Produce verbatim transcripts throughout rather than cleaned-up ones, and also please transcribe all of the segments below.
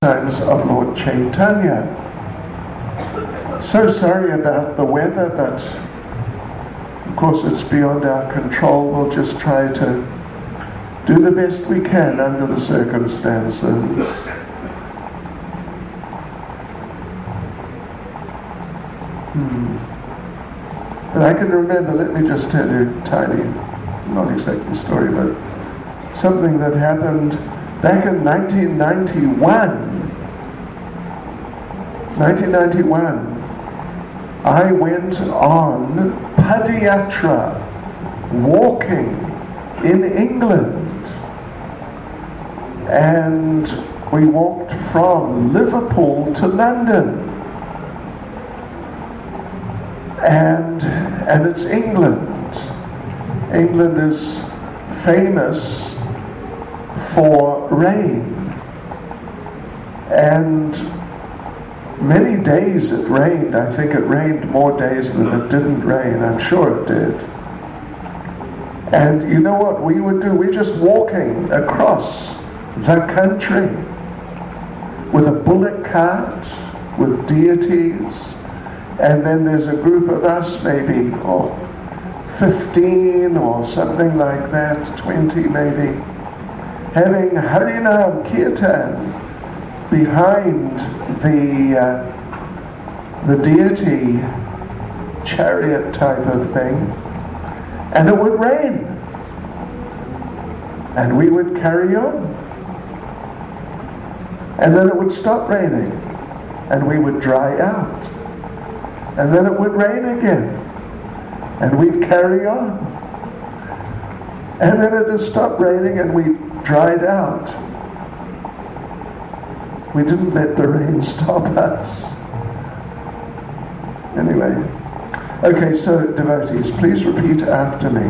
times of Lord Chaitanya. So sorry about the weather, but of course it's beyond our control. We'll just try to do the best we can under the circumstances. Hmm. But I can remember, let me just tell you a tiny, not exactly story, but something that happened back in nineteen ninety-one. nineteen ninety-one, I went on Padayatra, walking in England, and we walked from Liverpool to London, and and it's England. England is famous for rain, and many days it rained. I think it rained more days than it didn't rain. I'm sure it did. And you know what we would do? We're just walking across the country with a bullock cart, with deities, and then there's a group of us, maybe, or fifteen or something like that, twenty maybe, having Harinam Kirtan behind the uh, the deity chariot type of thing, and it would rain, and we would carry on, and then it would stop raining, and we would dry out, and then it would rain again, and we'd carry on, and then it would stop raining, and we dried out. We didn't let the rain stop us. Anyway, okay, so devotees, please repeat after me.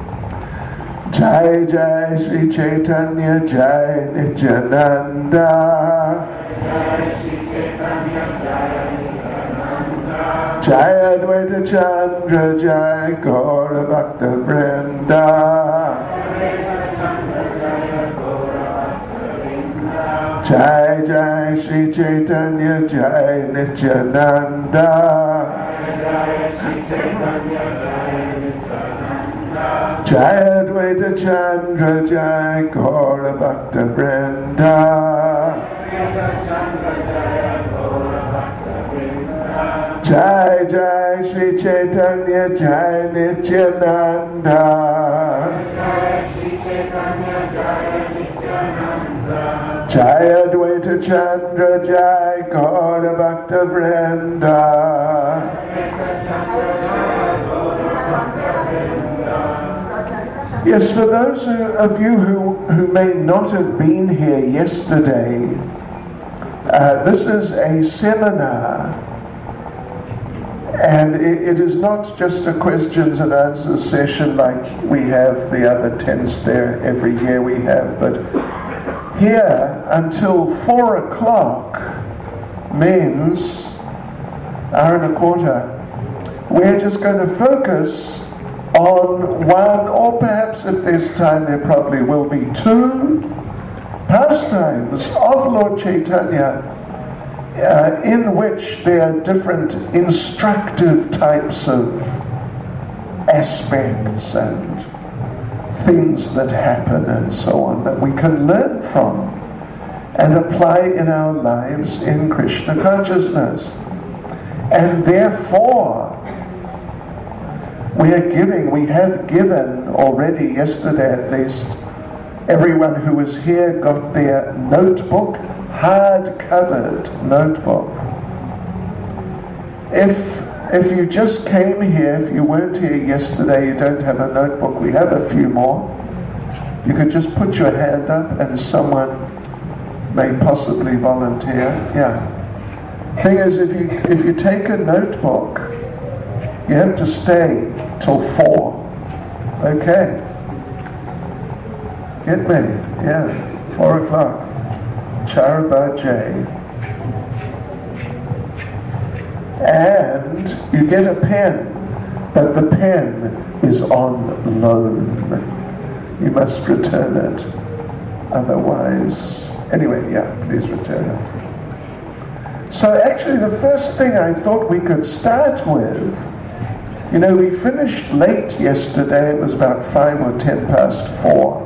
Jai Jai Sri Chaitanya Jai Nityananda. Jai Sri Chaitanya Jai Nityananda. Jai Advaita Chandra Jai Gaura Bhakta Vrinda. Jai Jai Sri Chaitanya Jai Nityananda. Jai Advaita Chandra Jai Gaura Bhakta Vrinda. Jai Jai Sri Chaitanya Jai Nityananda. Jai Advaita Chandra Jai Gaura Bhakta Vrinda. Yes, for those who, of you who, who may not have been here yesterday, uh, this is a seminar, and it, it is not just a questions and answers session like we have the other tents there every year we have, but here until four o'clock means hour and a quarter. We're just going to focus on one, or perhaps if there's time there probably will be two pastimes of Lord Chaitanya, uh, in which there are different instructive types of aspects and things that happen and so on that we can learn from and apply in our lives in Krishna consciousness. And therefore we are giving, we have given already, yesterday at least, everyone who was here got their notebook, hard-covered notebook. If If you just came here, if you weren't here yesterday, you don't have a notebook, we have a few more. You could just put your hand up and someone may possibly volunteer. Yeah. Thing is, if you if you take a notebook, you have to stay till four. Okay. Get me? Yeah. Four o'clock. Charabajay. And you get a pen, but the pen is on loan. You must return it. Otherwise, anyway, yeah, please return it. So actually the first thing I thought we could start with, you know, we finished late yesterday. It was about five or ten past four,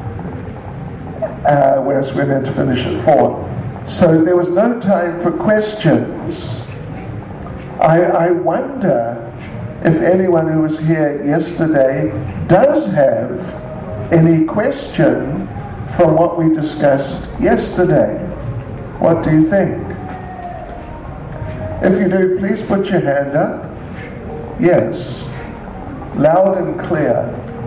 uh, whereas we're meant to finish at four. So there was no time for questions. I, I wonder if anyone who was here yesterday does have any question from what we discussed yesterday. What do you think? If you do, please put your hand up. Yes. Loud and clear.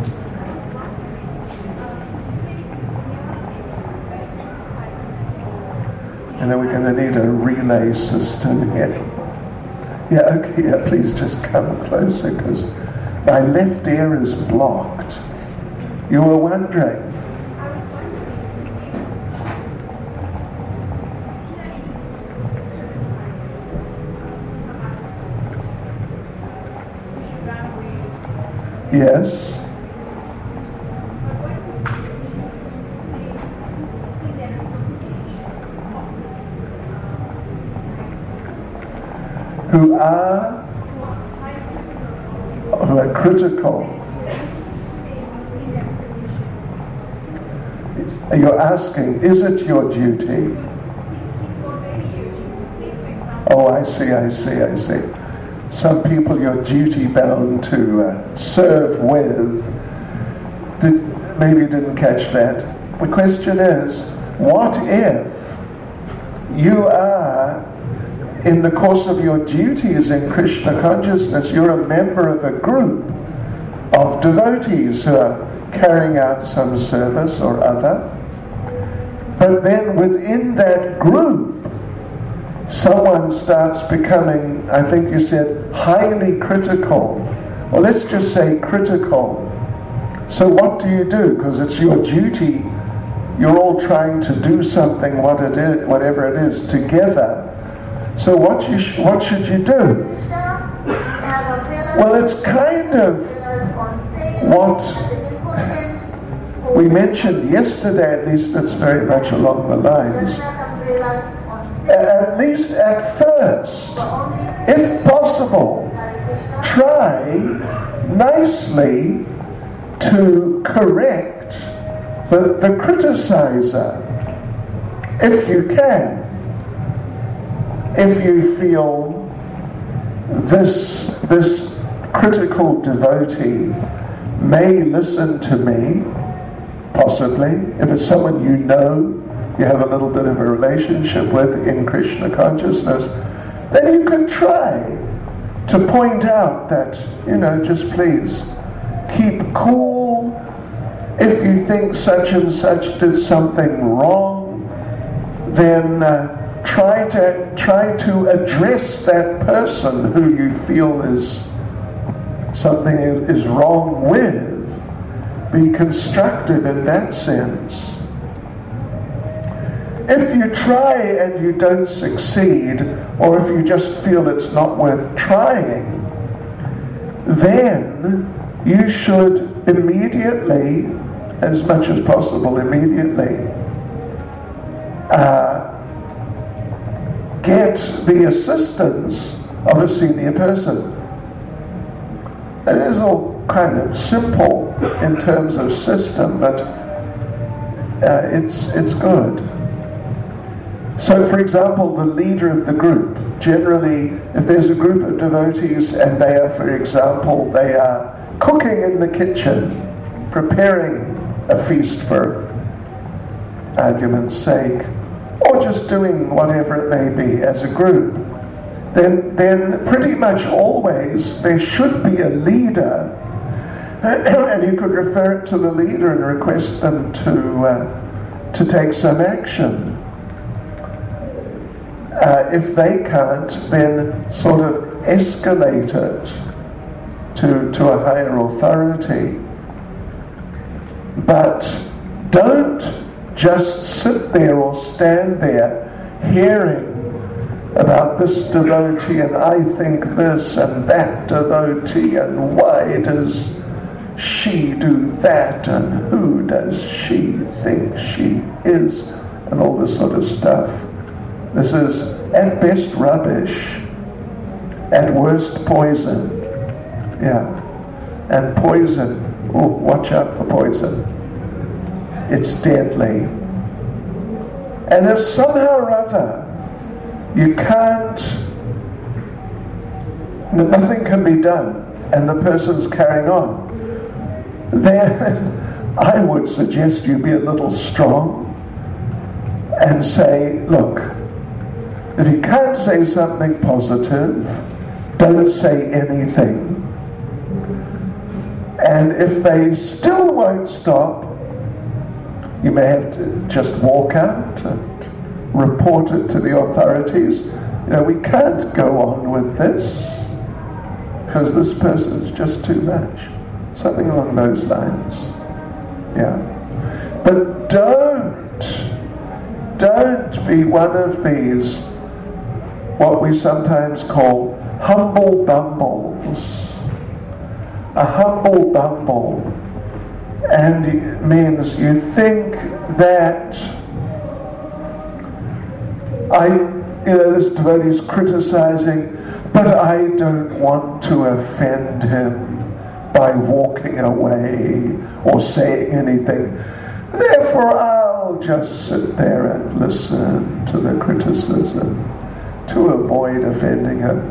And then we're going to need a relay system here. Yeah, okay, yeah, please just come closer because my left ear is blocked. You were wondering. Yes. Who are, who are critical. You're asking, is it your duty? Oh, I see, I see, I see. Some people you're duty bound to uh, serve with. Did, maybe you didn't catch that. The question is, what if you are, in the course of your duties in Krishna consciousness, you're a member of a group of devotees who are carrying out some service or other, but then within that group, someone starts becoming, I think you said, highly critical. Well, let's just say critical. So what do you do? Because it's your duty. You're all trying to do something, what it is, whatever it is, together. So what you sh- what should you do? Well, it's kind of what we mentioned yesterday, at least it's very much along the lines. At least at first, if possible, try nicely to correct the, the criticizer, if you can. If you feel this, this critical devotee may listen to me, possibly, if it's someone you know, you have a little bit of a relationship with in Krishna consciousness, then you can try to point out that, you know, just please keep cool. If you think such and such did something wrong, then uh, try to try to address that person who you feel is something is, is wrong with. Be constructive in that sense. If you try and you don't succeed, or if you just feel it's not worth trying, then you should immediately, as much as possible immediately, uh, get the assistance of a senior person. It is all kind of simple in terms of system, but uh, it's it's good. So, for example, the leader of the group, generally, if there's a group of devotees and they are, for example, they are cooking in the kitchen, preparing a feast for argument's sake, or just doing whatever it may be as a group, then, then pretty much always there should be a leader, and you could refer it to the leader and request them to, uh, to take some action. Uh, if they can't, then sort of escalate it to, to a higher authority. But don't just sit there or stand there hearing about this devotee and I think this and that devotee and why does she do that and who does she think she is and all this sort of stuff. This is at best rubbish, at worst poison. Yeah. And poison, oh, watch out for poison. It's deadly. And if somehow or other you can't, nothing can be done, and the person's carrying on, then I would suggest you be a little strong and say, look, if you can't say something positive, don't say anything. And if they still won't stop, you may have to just walk out and report it to the authorities. You know, we can't go on with this because this person is just too much. Something along those lines. Yeah. But don't, don't be one of these, what we sometimes call humble bumbles. A humble bumble, and it means you think that I, you know, this devotee is criticizing, but I don't want to offend him by walking away or saying anything. Therefore, I'll just sit there and listen to the criticism to avoid offending him.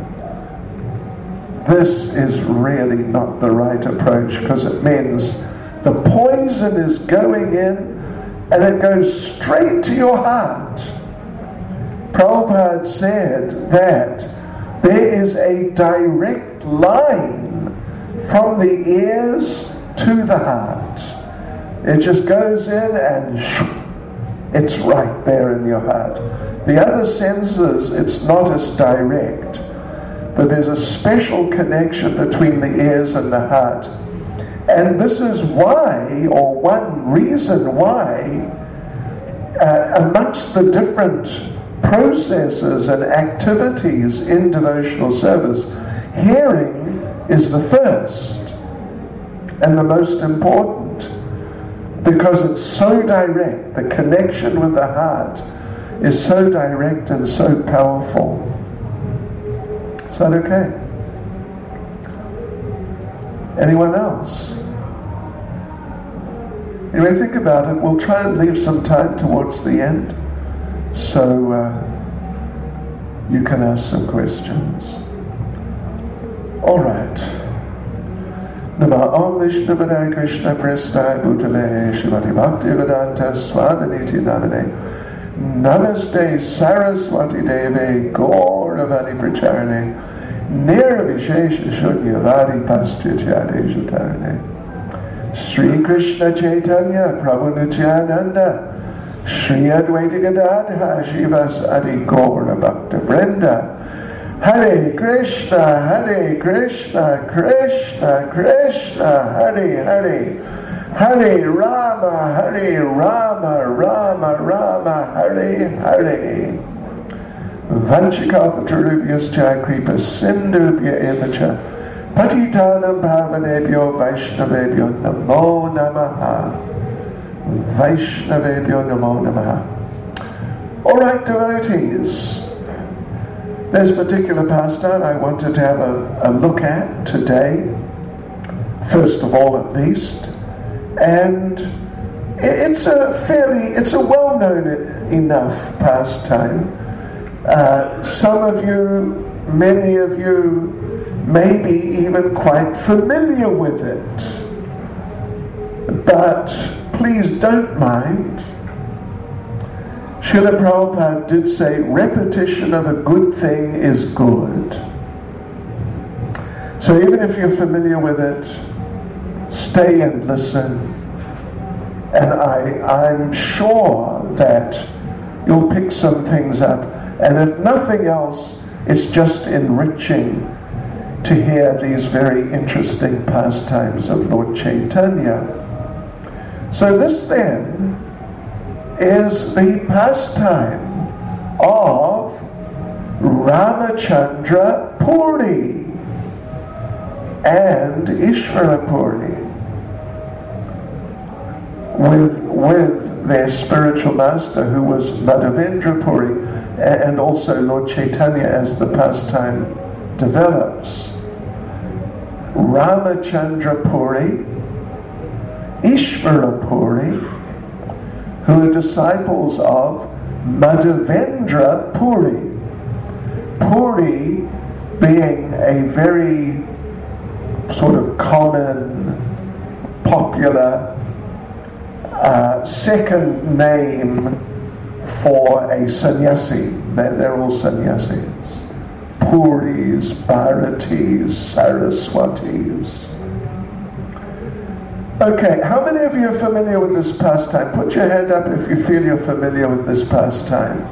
This is really not the right approach, because it means the poison is going in and it goes straight to your heart. Prabhupada said that there is a direct line from the ears to the heart. It just goes in and it's right there in your heart. The other senses, it's not as direct. But there's a special connection between the ears and the heart. And this is why, or one reason why, uh, amongst the different processes and activities in devotional service, hearing is the first and the most important, because it's so direct. The connection with the heart is so direct and so powerful. Is that okay? Anyone else? Anyway, think about it. We'll try and leave some time towards the end so uh, you can ask some questions. All right. Nama Om Vishnu Padaya Krishna Prestaya Bhutale Shrimati Bhaktivedanta Swaminiti Namane Namaste Saraswati Deve Gauravani Pracharane Nirvishesha Shunyavadi Pastityade Jutarane Sri Krishna Chaitanya Prabhu Nityananda Sri Advaita Gadadha Shivas Adi Gaura Bhakta Vrinda Hare Krishna Hare Krishna Krishna Krishna Hare Hare Hare Rama, Hare Rama, Rama Rama, Hare Hare. Vanchikapatarubhyascha kripa sindhubhya evacha patitanam bhavanebhyo vaishnavebhyo namo namaha. Vaishnavebhyo namo namaha. All right, devotees. There's a particular pastime I wanted to have a, a look at today. First of all, at least. And it's a fairly, it's a well-known enough pastime. Uh, some of you, many of you, may be even quite familiar with it. But please don't mind. Srila Prabhupada did say, repetition of a good thing is good. So even if you're familiar with it, stay and listen, and I, I'm sure that you'll pick some things up. And if nothing else, it's just enriching to hear these very interesting pastimes of Lord Chaitanya. So this then is the pastime of Ramachandra Puri and Ishvara Puri. With with their spiritual master, who was Madhavendra Puri, and also Lord Chaitanya as the pastime develops. Ramachandra Puri, Ishvara Puri, who are disciples of Madhavendra Puri. Puri being a very sort of common, popular uh, second name for a sannyasi. They're, they're all sannyasis. Puris, Bharatis, Saraswatis. Okay, how many of you are familiar with this pastime? Put your hand up if you feel you're familiar with this pastime.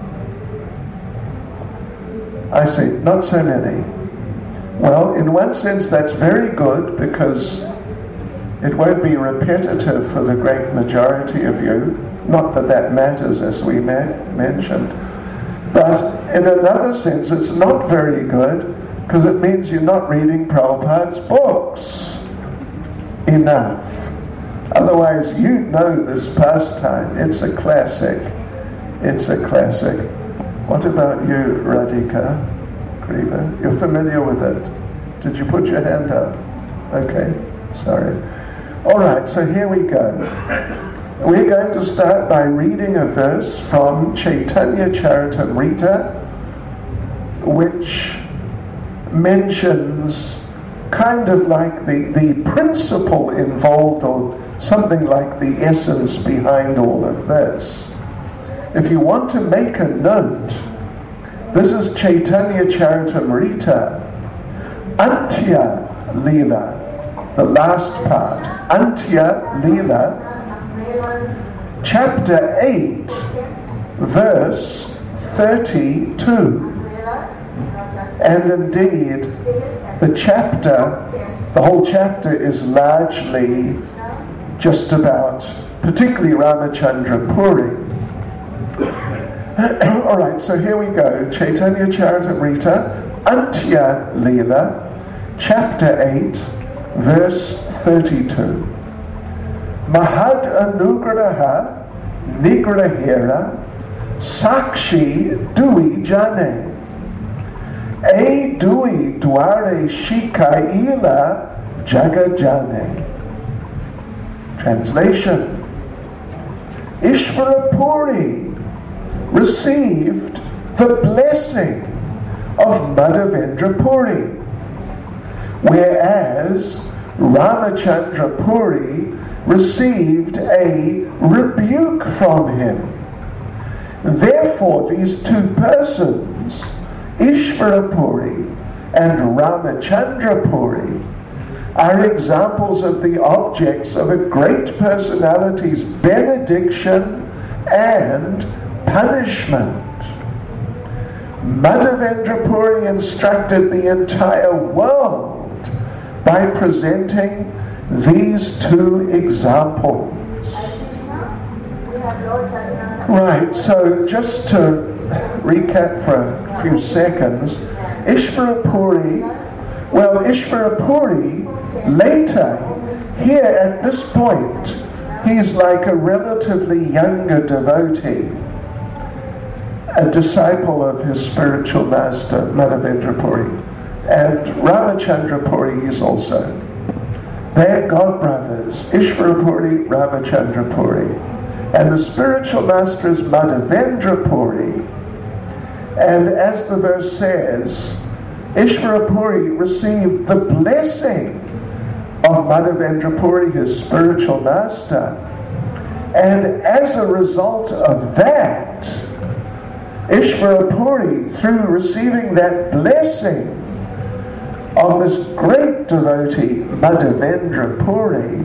I see, not so many. Well, in one sense that's very good, because it won't be repetitive for the great majority of you. Not that that matters, as we ma- mentioned. But in another sense, it's not very good, because it means you're not reading Prabhupada's books enough. Otherwise, you know this pastime. It's a classic. It's a classic. What about you, Radhika Kriva? You're familiar with it. Did you put your hand up? Okay, sorry. All right, so here we go. We're going to start by reading a verse from Chaitanya Charitamrita, which mentions kind of like the, the principle involved, or something like the essence behind all of this. If you want to make a note, this is Chaitanya Charitamrita, Antya Leela, the last part, Antya Leela, chapter eight, verse thirty-two. And indeed, the chapter, the whole chapter is largely just about, particularly Ramachandra Puri. All right, so here we go. Chaitanya Charitamrita, Antya Leela, chapter eight, verse thirty-two. Mahad anugraha nigrahera sakshi dui jane. E dui dware shika ila jagajane. Translation. Ishvara Puri received the blessing of Madhavendra Puri, whereas Ramachandra Puri received a rebuke from him. Therefore, these two persons, Ishvara Puri and Ramachandra Puri, are examples of the objects of a great personality's benediction and punishment. Madhavendra Puri instructed the entire world by presenting these two examples. Right, so just to recap for a few seconds, Ishvara Puri, well, Ishvara Puri, later, here at this point, he's like a relatively younger devotee, a disciple of his spiritual master, Madhavendra Puri. And Ramachandra Puri is also. They're godbrothers, Ishvara Puri, Ramachandra Puri. And the spiritual master is Madhavendra Puri. And as the verse says, Ishvara Puri received the blessing of Madhavendra Puri, his spiritual master. And as a result of that, Ishvara Puri, through receiving that blessing of this great devotee, Madhavendra Puri,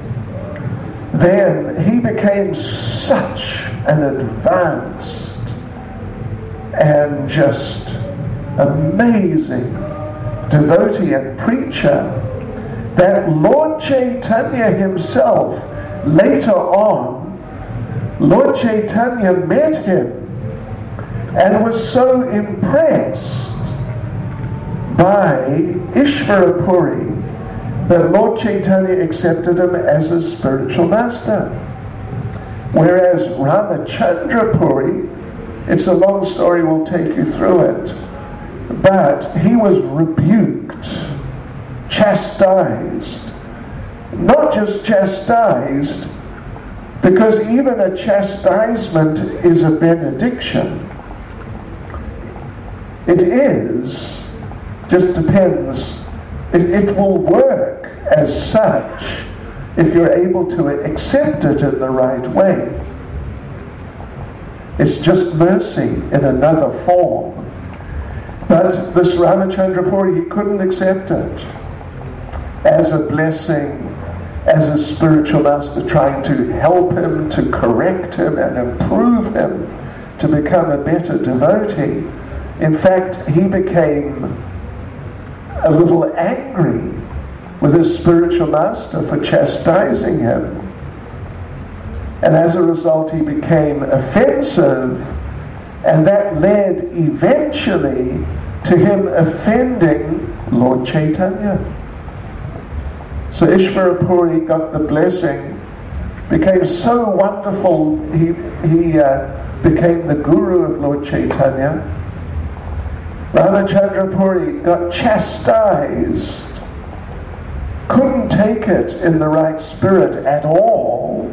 then he became such an advanced and just amazing devotee and preacher that Lord Chaitanya himself, later on, Lord Chaitanya met him and was so impressed by Ishvara Puri that Lord Chaitanya accepted him as his spiritual master. Whereas Ramachandra Puri, it's a long story, we'll take you through it, but he was rebuked, chastised. Not just chastised, because even a chastisement is a benediction. It is, just depends. It, it will work as such if you're able to accept it in the right way. It's just mercy in another form. But this Ramachandra Puri, he couldn't accept it as a blessing, as a spiritual master trying to help him, to correct him and improve him to become a better devotee. In fact, he became a little angry with his spiritual master for chastising him. And as a result, he became offensive, and that led eventually to him offending Lord Chaitanya. So Ishvara Puri got the blessing, became so wonderful, he, he uh, became the guru of Lord Chaitanya. Ramachandra Puri got chastised, couldn't take it in the right spirit at all,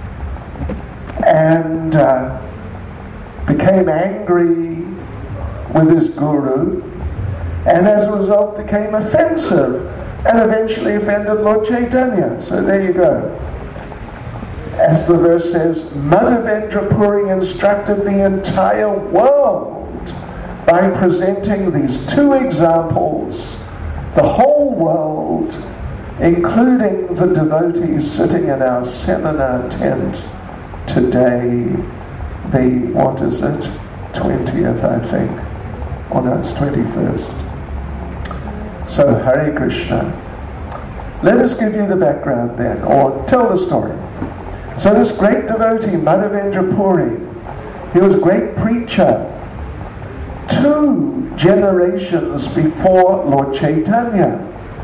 and uh, became angry with his guru, and as a result became offensive, and eventually offended Lord Chaitanya. So there you go. As the verse says, Madhavendra Puri instructed the entire world by presenting these two examples. The whole world, including the devotees sitting in our seminar tent today, the, what is it, twentieth, I think. Or no, it's twenty-first. So, Hare Krishna. Let us give you the background then, or tell the story. So this great devotee, Madhavendra Puri, he was a great preacher. Two generations before Lord Chaitanya.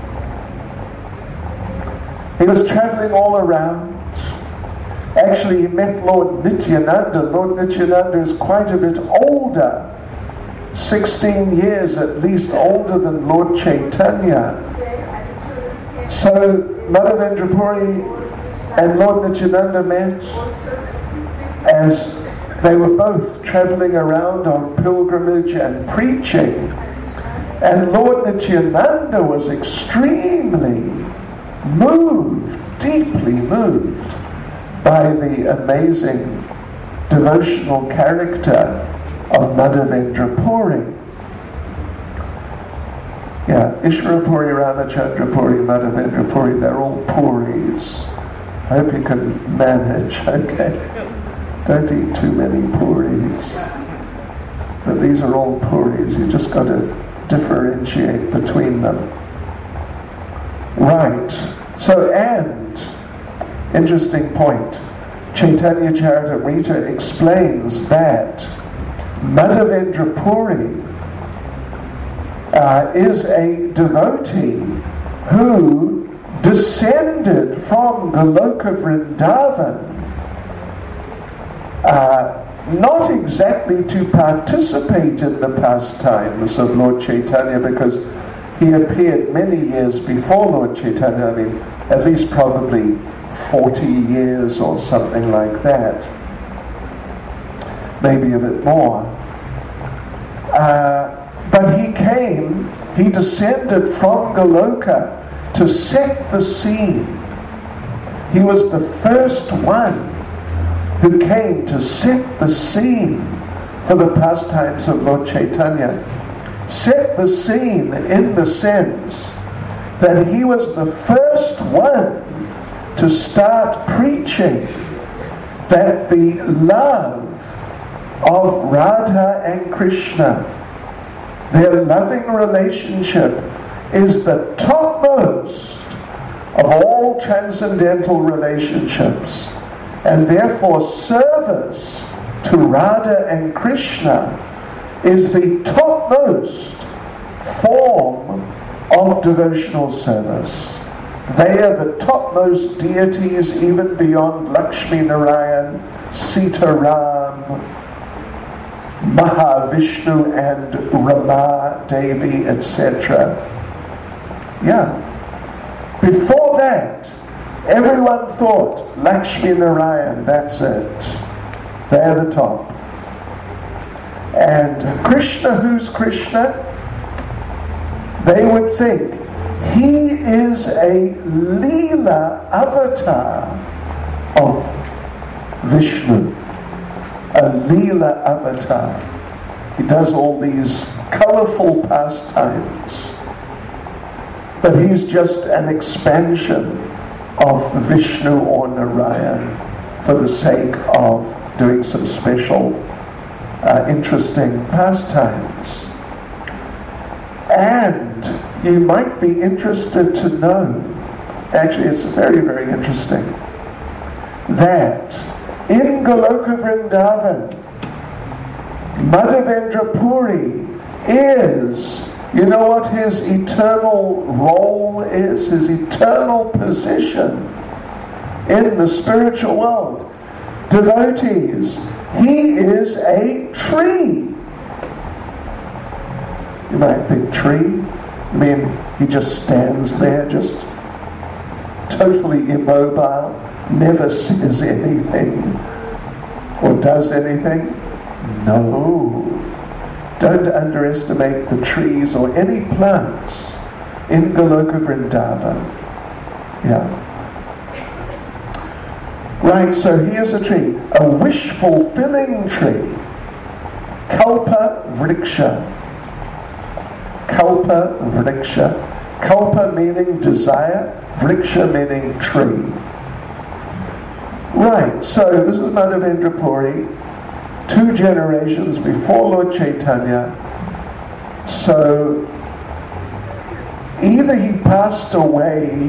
He was traveling all around. Actually, he met Lord Nityananda. Lord Nityananda is quite a bit older, sixteen years at least older than Lord Chaitanya. So Madhavendra Puri and Lord Nityananda met as they were both traveling around on pilgrimage and preaching. And Lord Nityananda was extremely moved, deeply moved by the amazing devotional character of Madhavendra Puri. Yeah, Ishvara Puri, Ramachandra Puri, Madhavendra Puri, they're all Puris. I hope you can manage, okay? Don't eat too many Puris. But these are all Puris. You just got to differentiate between them. Right. So, and, interesting point, Chaitanya Charitamrita explains that Madhavendra Puri uh, is a devotee who descended from Goloka Vrindavan, uh, not exactly to participate in the pastimes of Lord Chaitanya, because he appeared many years before Lord Chaitanya, I mean, at least probably forty years or something like that, maybe a bit more. Uh, but he came, he descended from Goloka to set the scene. He was the first one who came to set the scene for the pastimes of Lord Chaitanya. Set the scene in the sense that he was the first one to start preaching that the love of Radha and Krishna, their loving relationship, is the topmost of all transcendental relationships, and therefore service to Radha and Krishna is the topmost form of devotional service. They are the topmost deities, even beyond Lakshmi Narayan, Sitaram, Mahavishnu and Rama Devi, et cetera. Yeah. Before that, everyone thought Lakshmi Narayan, that's it. They're the top. And Krishna, who's Krishna? They would think he is a Leela avatar of Vishnu. A Leela avatar. He does all these colorful pastimes. But he's just an expansion of Vishnu or Narayan for the sake of doing some special, uh, interesting pastimes. And you might be interested to know, actually it's very, very interesting, that in Goloka Vrindavan, Madhavendra Puri is, you know what his eternal role is, his eternal position in the spiritual world? Devotees, he is a tree. You might think, tree? I mean, he just stands there, just totally immobile, never says anything or does anything. No. Don't underestimate the trees or any plants in Goloka Vrindavan. Yeah. Right, so here's a tree, a wish-fulfilling tree. Kalpa Vriksha. Kalpa Vriksha. Kalpa meaning desire, Vriksha meaning tree. Right, so this is Madhavendra Puri, two generations before Lord Chaitanya. So either he passed away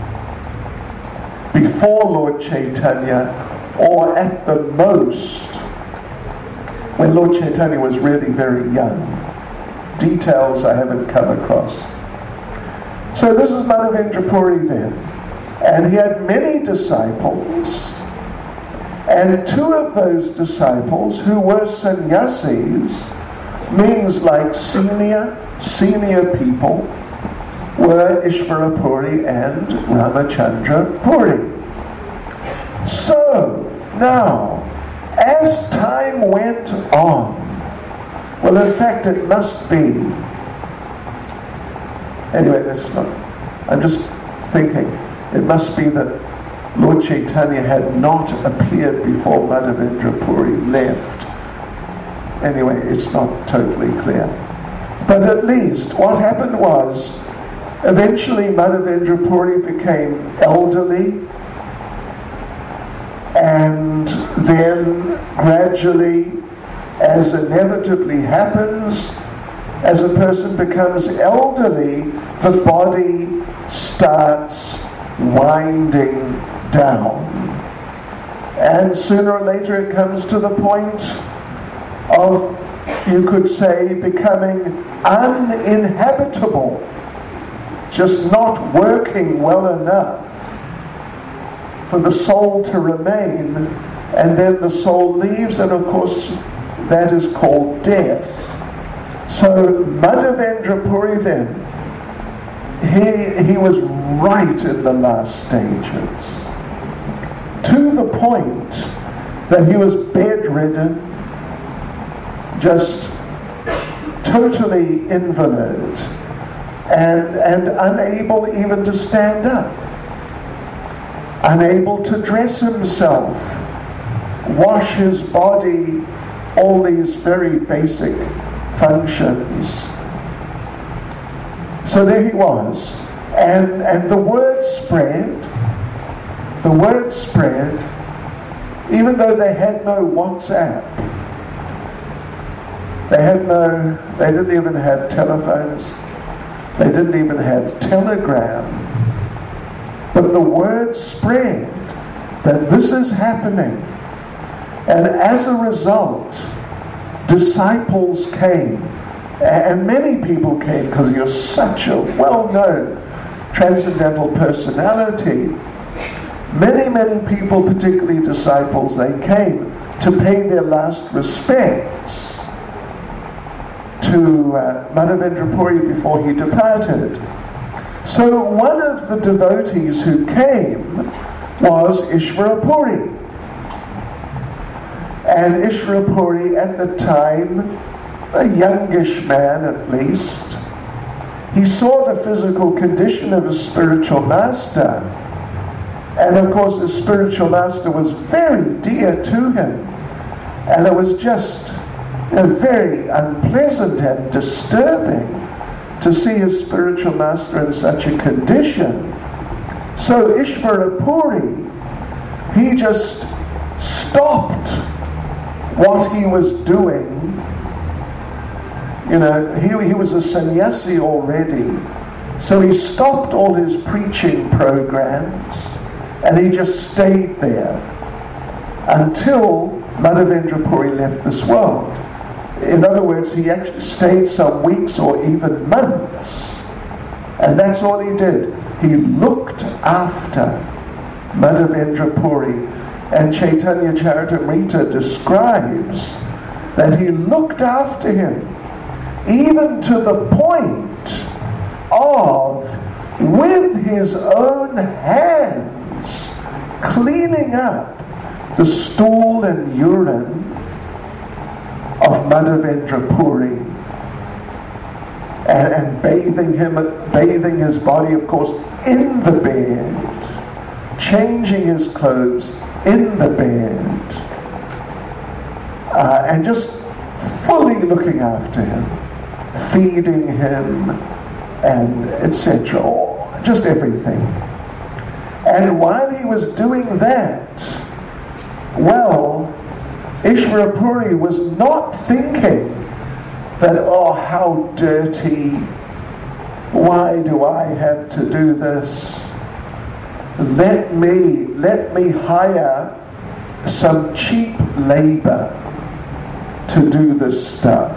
before Lord Chaitanya, or at the most when Lord Chaitanya was really very young. Details I haven't come across. So this is Madhavendra Puri then. And he had many disciples. And two of those disciples, who were sannyasis, means like senior, senior people, were Ishvara Puri and Ramachandra Puri. So, now, as time went on, well, in fact, it must be, anyway, that's not, I'm just thinking, it must be that Lord Chaitanya had not appeared before Madhavendra Puri left. Anyway, it's not totally clear. But at least what happened was, eventually Madhavendra Puri became elderly, and then gradually, as inevitably happens, as a person becomes elderly, the body starts winding down. And sooner or later it comes to the point of, you could say, becoming uninhabitable, just not working well enough for the soul to remain, and then the soul leaves, and of course that is called death. So Madhavendra Puri then, he, he was right in the last stages, to the point that he was bedridden, just totally invalid, and, and unable even to stand up, unable to dress himself, wash his body, all these very basic functions. So there he was, and, and the word spread, the word spread, even though they had no WhatsApp, they had no, they didn't even have telephones, they didn't even have Telegram, but the word spread that this is happening, and as a result, disciples came, and many people came, because you're such a well-known transcendental personality. many, many people, particularly disciples, they came to pay their last respects to uh, Madhavendra Puri before he departed. So one of the devotees who came was Ishvara Puri. And Ishvara Puri, at the time, a youngish man at least, he saw the physical condition of his spiritual master. And of course, his spiritual master was very dear to him. And it was just, you know, very unpleasant and disturbing to see his spiritual master in such a condition. So Ishvara Puri, he just stopped what he was doing. You know, he, he was a sannyasi already. So he stopped all his preaching programs and he just stayed there until Madhavendra Puri left this world. In other words, he actually stayed some weeks or even months. And that's all he did. He looked after Madhavendra Puri. And Chaitanya Charitamrita describes that he looked after him, even to the point of, with his own hands, cleaning up the stool and urine of Madhavendra Puri, and, and bathing him, bathing his body, of course, in the bed, changing his clothes in the bed, uh, and just fully looking after him, feeding him, and et cetera, just everything. And while he was doing that, well, Ishvara Puri was not thinking that, oh, how dirty, why do I have to do this? Let me, let me hire some cheap labor to do this stuff.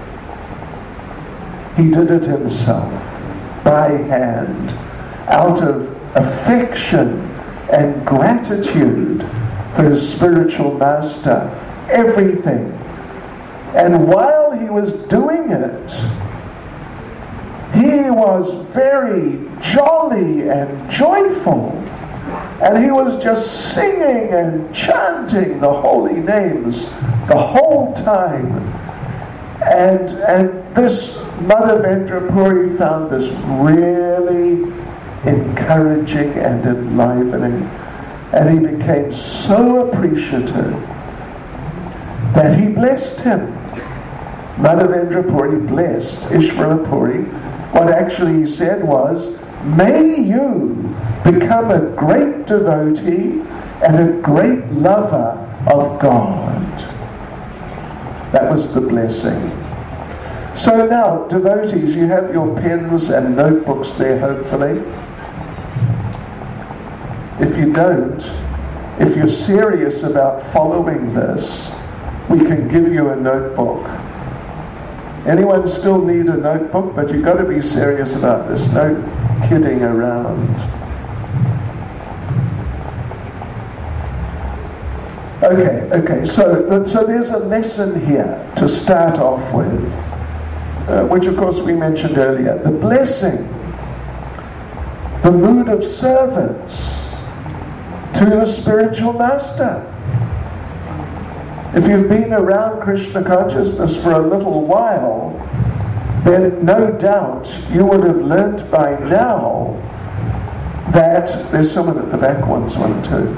He did it himself, by hand, out of affection and gratitude for his spiritual master, everything. And while he was doing it, he was very jolly and joyful, and he was just singing and chanting the holy names the whole time. And and this Madhavendra Puri found this really encouraging and enlivening, and he became so appreciative that he blessed him. Madhavendra Puri blessed Ishvara Puri. What actually he said was, may you become a great devotee and a great lover of God. That was the blessing. So now, devotees, you have your pens and notebooks there, hopefully. If you don't, if you're serious about following this, we can give you a notebook. Anyone still need a notebook? But you've got to be serious about this. No kidding around. Okay, okay. So, so there's a lesson here to start off with, uh, which of course we mentioned earlier. The blessing, the mood of service to the spiritual master. If you've been around Krishna consciousness for a little while, then no doubt you would have learnt by now that there's someone at the back wants one too.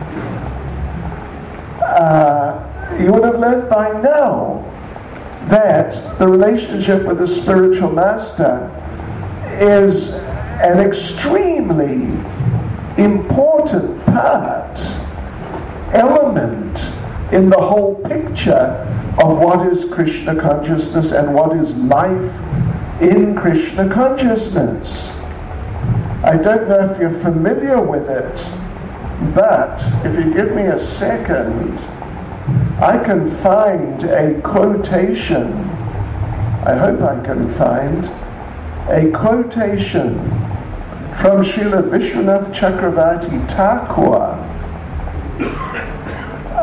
Uh, you would have learnt by now that the relationship with the spiritual master is an extremely important part, element in the whole picture of what is Krishna consciousness and what is life in Krishna consciousness. I don't know if you're familiar with it, but if you give me a second, I can find a quotation. I hope I can find a quotation from Srila Vishwanath Chakravarti Thakur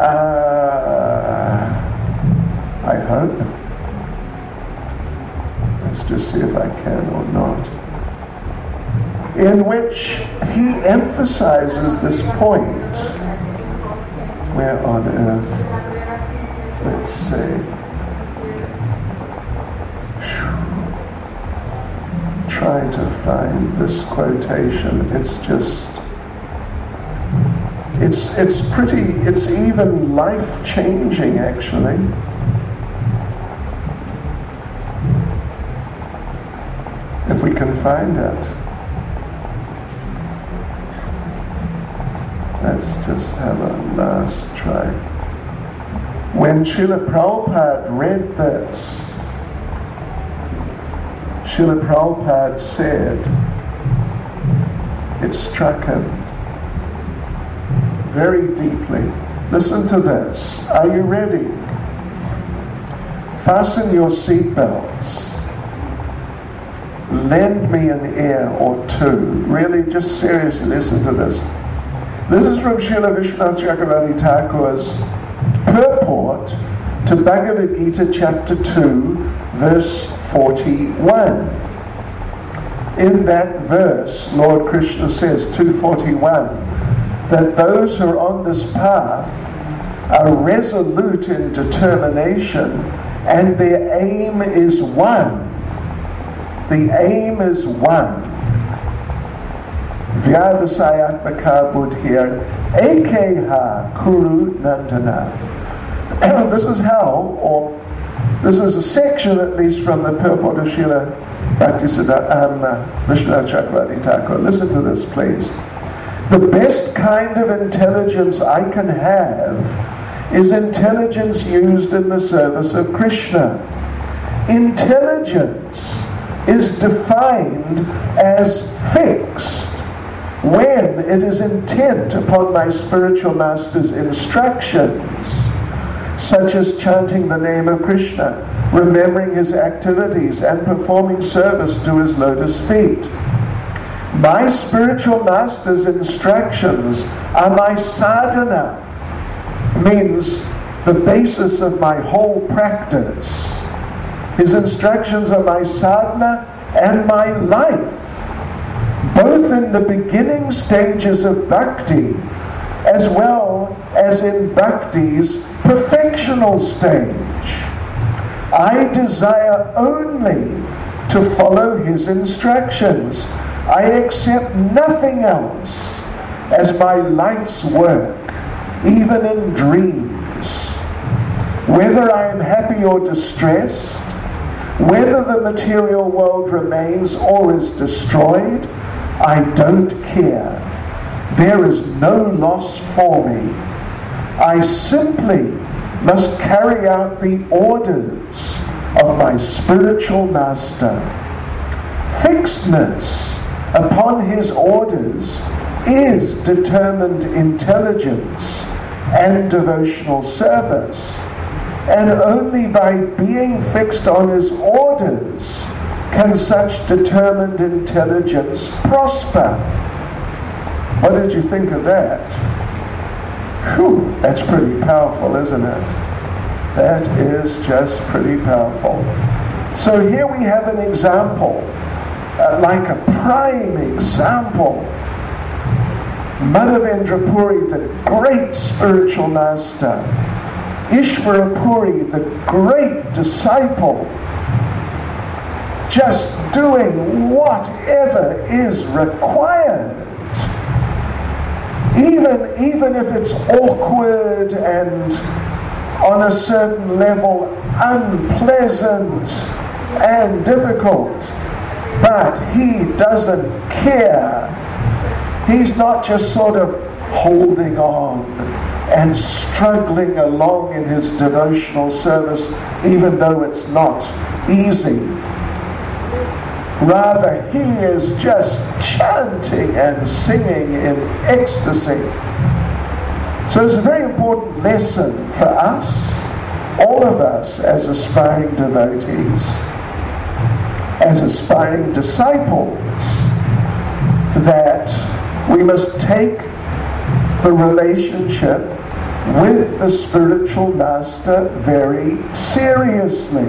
Uh, I hope. Let's just see if I can or not. In which he emphasizes this point. Where on earth? Let's see. Try to find this quotation. It's just, it's it's pretty, it's even life-changing, actually. If we can find it. Let's just have a last try. When Srila Prabhupada read this, Srila Prabhupada said, it struck him very deeply. Listen to this. Are you ready? Fasten your seatbelts. Lend me an ear or two. Really, just seriously listen to this. This is from Srila Vishwanath Chakravarti Thakur's purport to Bhagavad Gita chapter two, verse forty-one. In that verse, Lord Krishna says, two forty-one, that those who are on this path are resolute in determination and their aim is one. The aim is one. Vyavasayatmaka buddhir ekeha kuru nandana. This is how, or this is a section at least from the purport of Srila Bhaktisiddhanta um, Vishwanath Chakravarti Thakur. Listen to this, please. The best kind of intelligence I can have is intelligence used in the service of Krishna. Intelligence is defined as fixed when it is intent upon my spiritual master's instructions, such as chanting the name of Krishna, remembering his activities, and performing service to his lotus feet. My spiritual master's instructions are my sadhana, means the basis of my whole practice. His instructions are my sadhana and my life, both in the beginning stages of bhakti as well as in bhakti's perfectional stage. I desire only to follow his instructions. I accept nothing else as my life's work, even in dreams. Whether I am happy or distressed, whether the material world remains or is destroyed, I don't care. There is no loss for me. I simply must carry out the orders of my spiritual master. Fixedness upon his orders is determined intelligence and devotional service, and only by being fixed on his orders can such determined intelligence prosper. What did you think of that? Whew, that's pretty powerful, isn't it? That is just pretty powerful. So here we have an example, uh, like a prime example. Madhavendra Puri, the great spiritual master, Ishvara Puri, the great disciple, just doing whatever is required. Even, even if it's awkward and on a certain level unpleasant and difficult, but he doesn't care. He's not just sort of holding on and struggling along in his devotional service, even though it's not easy. Rather, he is just chanting and singing in ecstasy. So it's a very important lesson for us, all of us as aspiring devotees, as aspiring disciples, that we must take the relationship with the spiritual master very seriously.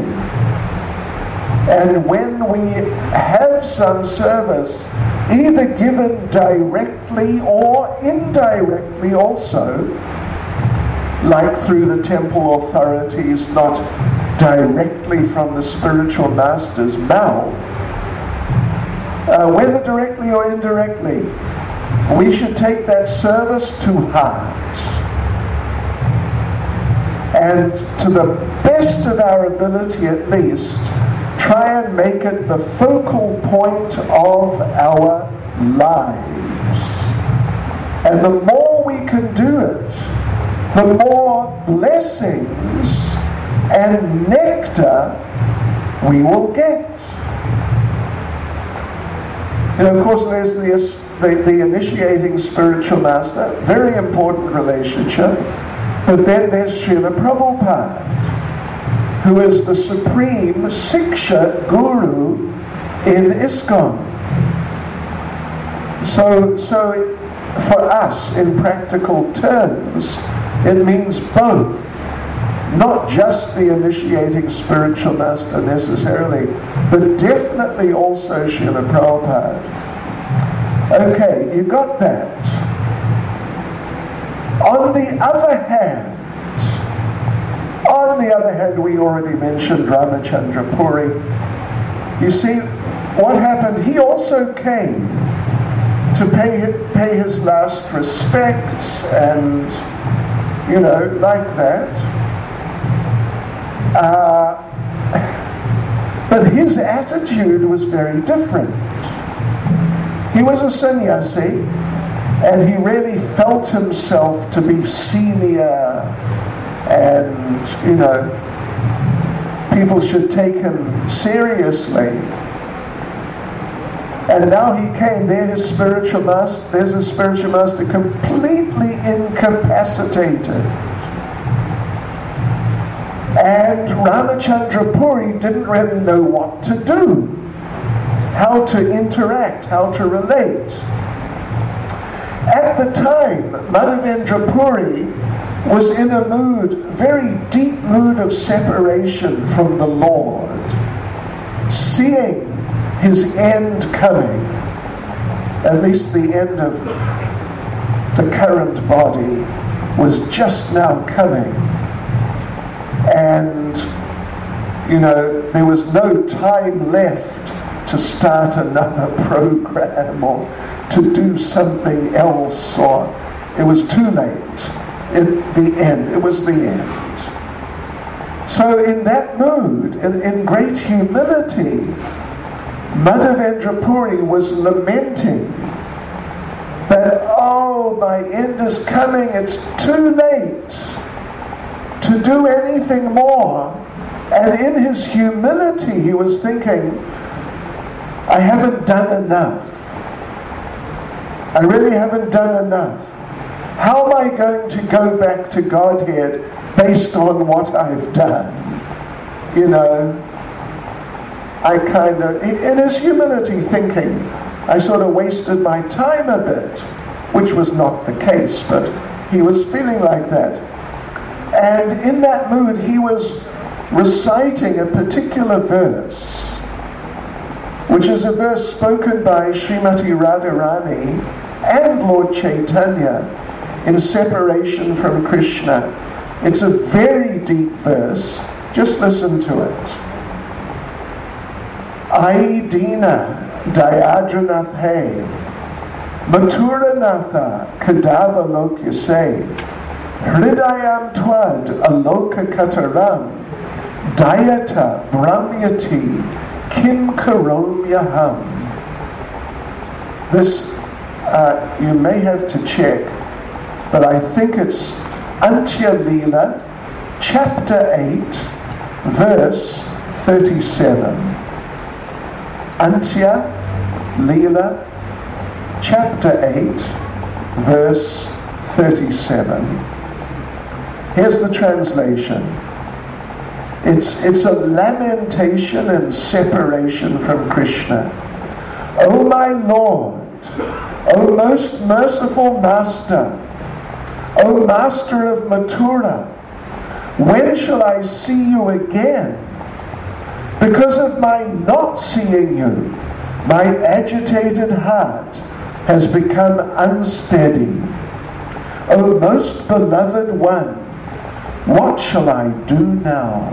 And when we have some service, either given directly or indirectly also, like through the temple authorities, not directly from the spiritual master's mouth, uh, whether directly or indirectly, we should take that service to heart. And to the best of our ability at least, try and make it the focal point of our lives. And the more we can do it, the more blessings and nectar we will get. And of course there's the, the, the initiating spiritual master, very important relationship. But then there's Srila Prabhupada, who is the supreme Siksha Guru in ISKCON. So, so for us, in practical terms, it means both. Not just the initiating spiritual master necessarily, but definitely also Srila Prabhupada. Okay, you got that. On the other hand, on the other hand, we already mentioned Ramachandra Puri. You see, what happened, he also came to pay, pay his last respects and, you know, like that. Uh, but his attitude was very different. He was a sannyasi, and he really felt himself to be senior, and, you know, people should take him seriously. And now he came, there his spiritual master, there's a spiritual master completely incapacitated. And Ramachandra Puri didn't really know what to do, how to interact, how to relate. At the time, Madhavendra Puri was in a mood, very deep mood of separation from the Lord, seeing his end coming, at least the end of the current body was just now coming. And, you know, there was no time left to start another program or to do something else, or it was too late. It, the end, it was the end. So in that mood, in, in great humility, Madhavendra Puri was lamenting that, oh, my end is coming, it's too late to do anything more. And in his humility, he was thinking, I haven't done enough. I really haven't done enough. How am I going to go back to Godhead based on what I've done? You know, I kind of, in his humility thinking, I sort of wasted my time a bit, which was not the case, but he was feeling like that. And in that mood, he was reciting a particular verse, which is a verse spoken by Srimati Radharani and Lord Chaitanya in separation from Krishna. It's a very deep verse. Just listen to it. Ai Dina Dayadranath He Maturanatha Kadava Lokyase Hridayam Twad Aloka Kataram Dayata Brahmyati Kim Karomyaham. This uh, you may have to check, but I think it's Antya Leela, chapter eight, verse thirty-seven. Antya Leela, chapter eight, verse thirty-seven. Here's the translation. It's, it's a lamentation and separation from Krishna. O my Lord, O most merciful Master, O Master of Mathura, when shall I see you again? Because of my not seeing you, my agitated heart has become unsteady. O most beloved one, what shall I do now?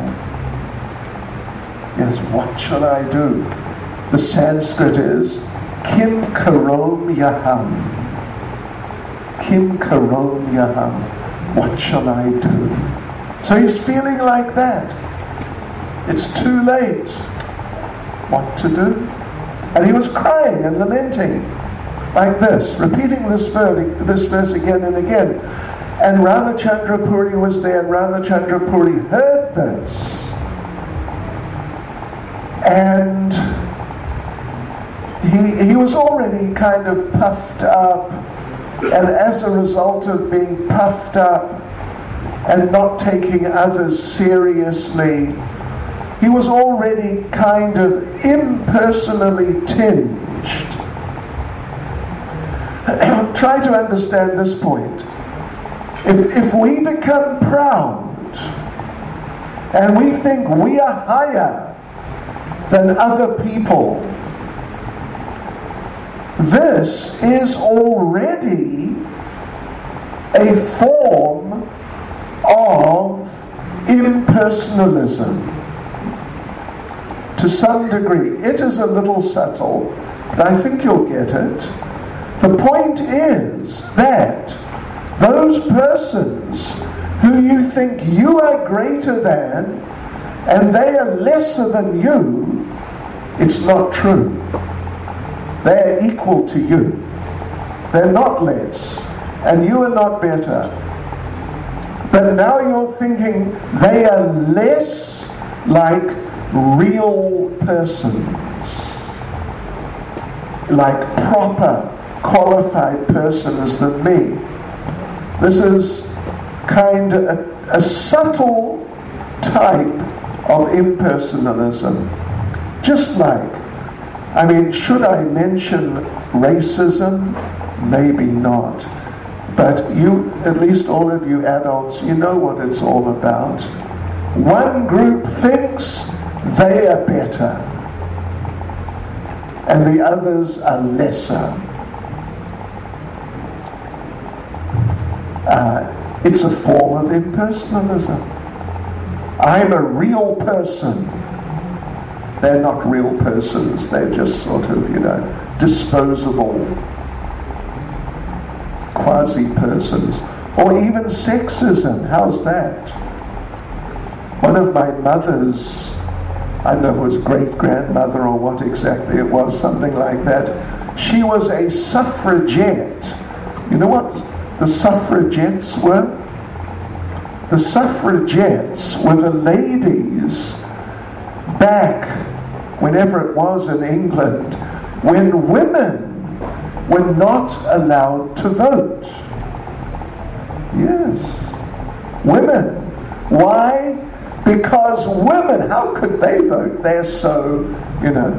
Yes, what shall I do? The Sanskrit is Kim karom yaham. Kim karom yaham. What shall I do? So he's feeling like that. It's too late. What to do? And he was crying and lamenting like this, repeating this verse, this verse again and again. And Ramachandra Puri was there, and Ramachandra Puri heard this. And he, he was already kind of puffed up, and as a result of being puffed up and not taking others seriously, he was already kind of impersonally tinged. Try to understand this point. If, if we become proud and we think we are higher than other people, this is already a form of impersonalism. To some degree, it is a little subtle, but I think you'll get it. The point is that those persons who you think you are greater than and they are lesser than you, it's not true. They're equal to you. They're not less, and you are not better. But now you're thinking they are less like real persons, like proper, qualified persons than me. This is kind of a, a subtle type of impersonalism. Just like, I mean, should I mention racism? Maybe not. But you, at least all of you adults, you know what it's all about. One group thinks they are better, and the others are lesser. Uh, it's a form of impersonalism. I'm a real person. They're not real persons. They're just sort of, you know, disposable quasi-persons. Or even sexism. How's that? One of my mother's, I don't know if it was great-grandmother or what exactly it was, something like that. She was a suffragette. You know what the suffragettes were? The suffragettes were the ladies back, whenever it was in England, when women were not allowed to vote. Yes, women. Why? Because women, how could they vote? They're so, you know,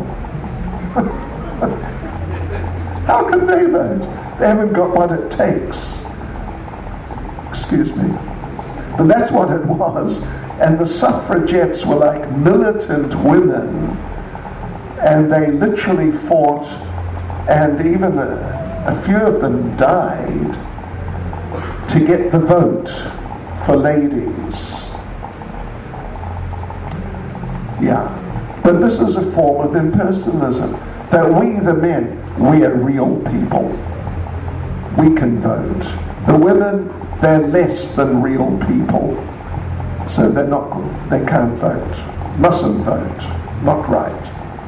how can they vote? They haven't got what it takes. Excuse me. But that's what it was. And the suffragettes were like militant women, and they literally fought, and even a, a few of them died to get the vote for ladies. Yeah. But this is a form of impersonalism, that we, the men, we are real people. We can vote. The women, they're less than real people. So they're not, they can't vote. Mustn't vote. Not right.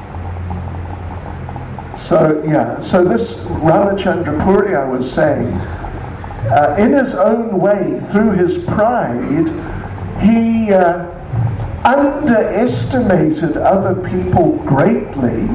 So, yeah. So this Ramachandra Puri, I was saying, uh, in his own way, through his pride, he uh, underestimated other people greatly,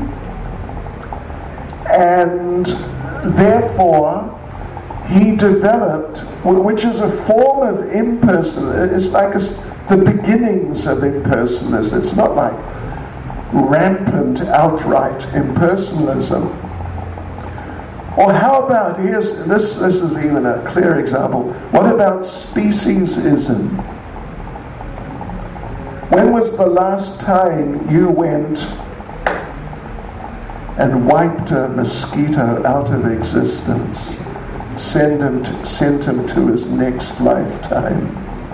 and therefore he developed, which is a form of impersonalism. It's like a, the beginnings of impersonalism. It's not like rampant, outright impersonalism. Or how about, here's, this, this is even a clear example, what about speciesism? When was the last time you went and wiped a mosquito out of existence, send him to, sent him to his next lifetime?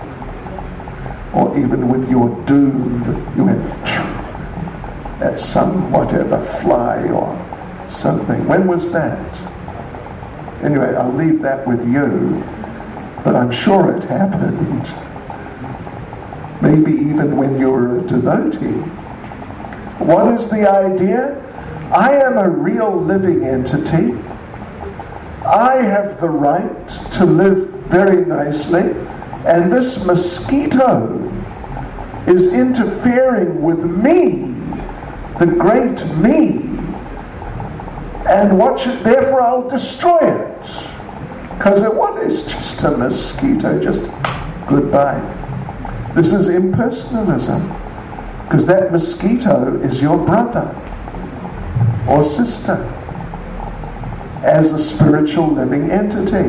Or even with your doom, you went at some whatever fly or something. When was that? Anyway, I'll leave that with you, but I'm sure it happened. Maybe even when you were a devotee. What is the idea? I am a real living entity. I have the right to live very nicely, and this mosquito is interfering with me, the great me, and watch it, therefore I'll destroy it. Because what is just a mosquito? Just goodbye. This is impersonalism. Because that mosquito is your brother or sister as a spiritual living entity.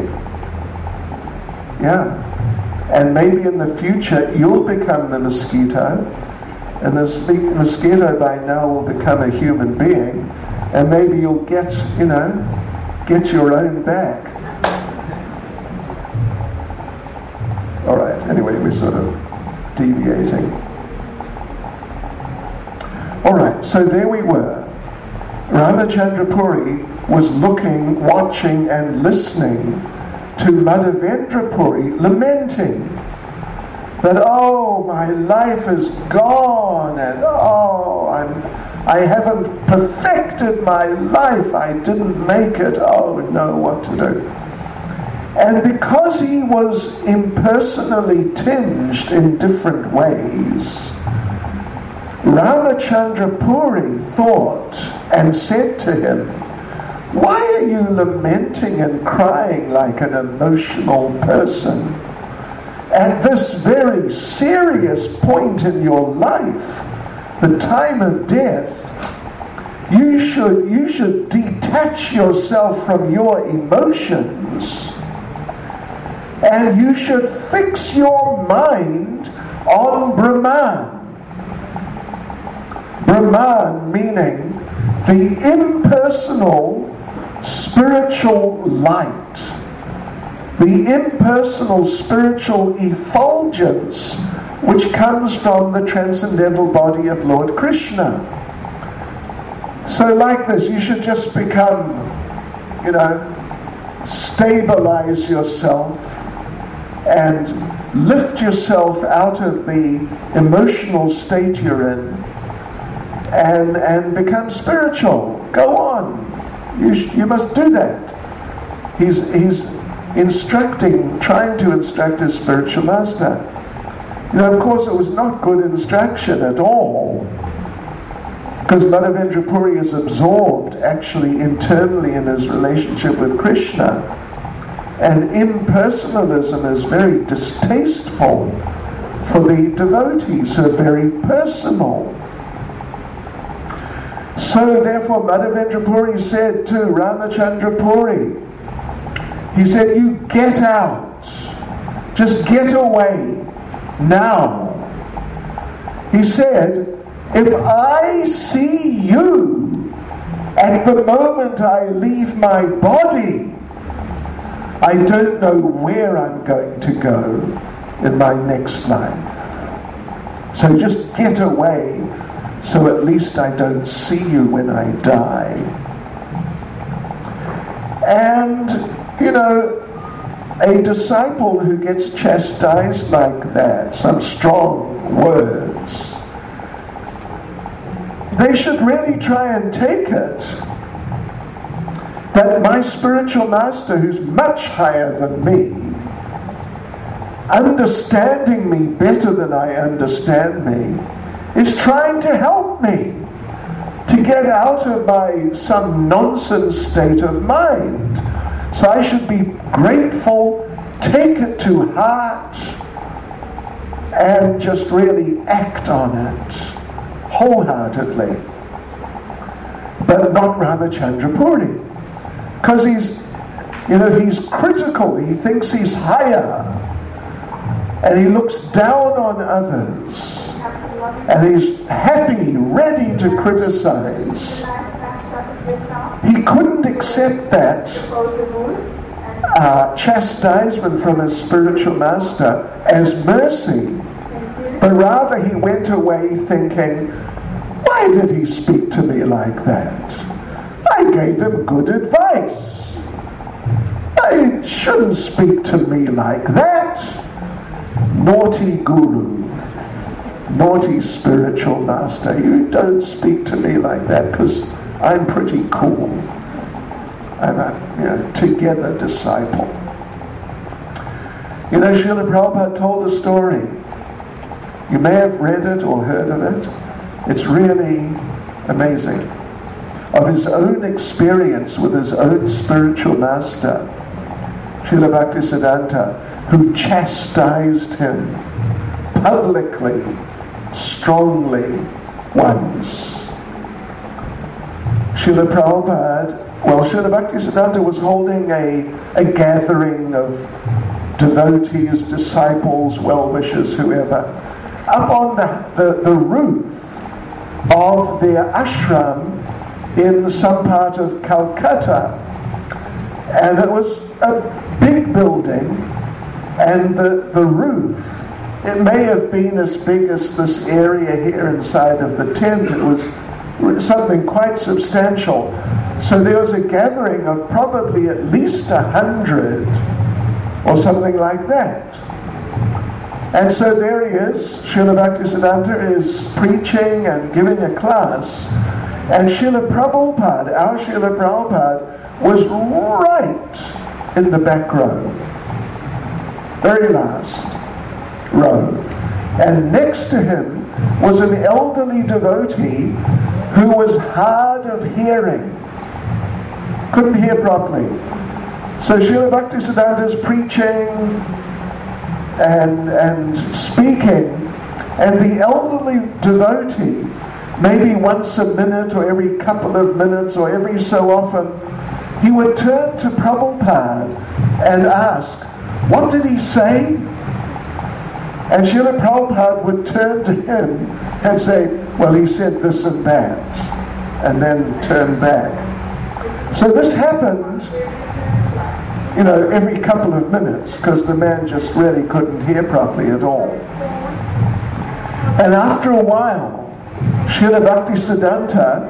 Yeah. And maybe in the future you'll become the mosquito, and the mosquito by now will become a human being, and maybe you'll get, you know, get your own back. All right, anyway, we're sort of deviating. All right, so there we were. Ramachandra Puri was looking, watching, and listening to Madhavendra Puri lamenting that, oh, my life is gone, and oh, I'm, I haven't perfected my life, I didn't make it, oh no, what to do? And because he was impersonally tinged in different ways, Ramachandra Puri thought and said to him, why are you lamenting and crying like an emotional person at this very serious point in your life, the time of death? You should, you should detach yourself from your emotions, and you should fix your mind on Brahman. Brahman meaning the impersonal spiritual light, the impersonal spiritual effulgence which comes from the transcendental body of Lord Krishna. So like this, you should just become, you know, stabilize yourself and lift yourself out of the emotional state you're in and, and become spiritual. Go on. You, sh- you must do that. He's, he's instructing, trying to instruct his spiritual master. You know, of course, it was not good instruction at all, because Madhavendra Puri is absorbed actually internally in his relationship with Krishna, and impersonalism is very distasteful for the devotees who are very personal. So therefore Madhavendra Puri said to Ramachandra Puri, he said, you get out, just get away now. He said, if I see you at the moment I leave my body, I don't know where I'm going to go in my next life. So just get away, so at least I don't see you when I die. And, you know, a disciple who gets chastised like that, some strong words, they should really try and take it that my spiritual master, who's much higher than me, understanding me better than I understand me, is trying to help me to get out of my some nonsense state of mind. So I should be grateful, take it to heart, and just really act on it wholeheartedly. But not Ramachandra Puri, Because he's, you know, he's critical. He thinks he's higher. And he looks down on others. And he's happy, ready to criticize. He couldn't accept that uh, chastisement from his spiritual master as mercy. But rather he went away thinking, why did he speak to me like that? I gave him good advice. I shouldn't speak to me like that. Naughty guru, naughty spiritual master, you don't speak to me like that because I'm pretty cool. I'm a you know, together disciple. You know, Srila Prabhupada told a story. You may have read it or heard of it. It's really amazing. Of his own experience with his own spiritual master, Srila Bhaktisiddhanta, who chastised him publicly, strongly, once. Srila Prabhupada, well, Srila Bhaktisiddhanta was holding a, a gathering of devotees, disciples, well-wishers, whoever, up on the, the, the roof of their ashram in some part of Calcutta. And it was a big building, and the, the roof, it may have been as big as this area here inside of the tent. It was something quite substantial. So there was a gathering of probably at least a hundred or something like that. And so there he is, Srila Bhaktisiddhanta is preaching and giving a class, and Srila Prabhupada, our Srila Prabhupada, was right in the back row, very last row. And next to him was an elderly devotee who was hard of hearing, couldn't hear properly. So Srila Bhaktisiddhanta is preaching and, and speaking, and the elderly devotee, maybe once a minute or every couple of minutes or every so often, he would turn to Prabhupada and ask, what did he say? And Srila Prabhupada would turn to him and say, well, he said this and that, and then turn back. So this happened, you know, every couple of minutes, because the man just really couldn't hear properly at all. And after a while, Srila Bhaktisiddhanta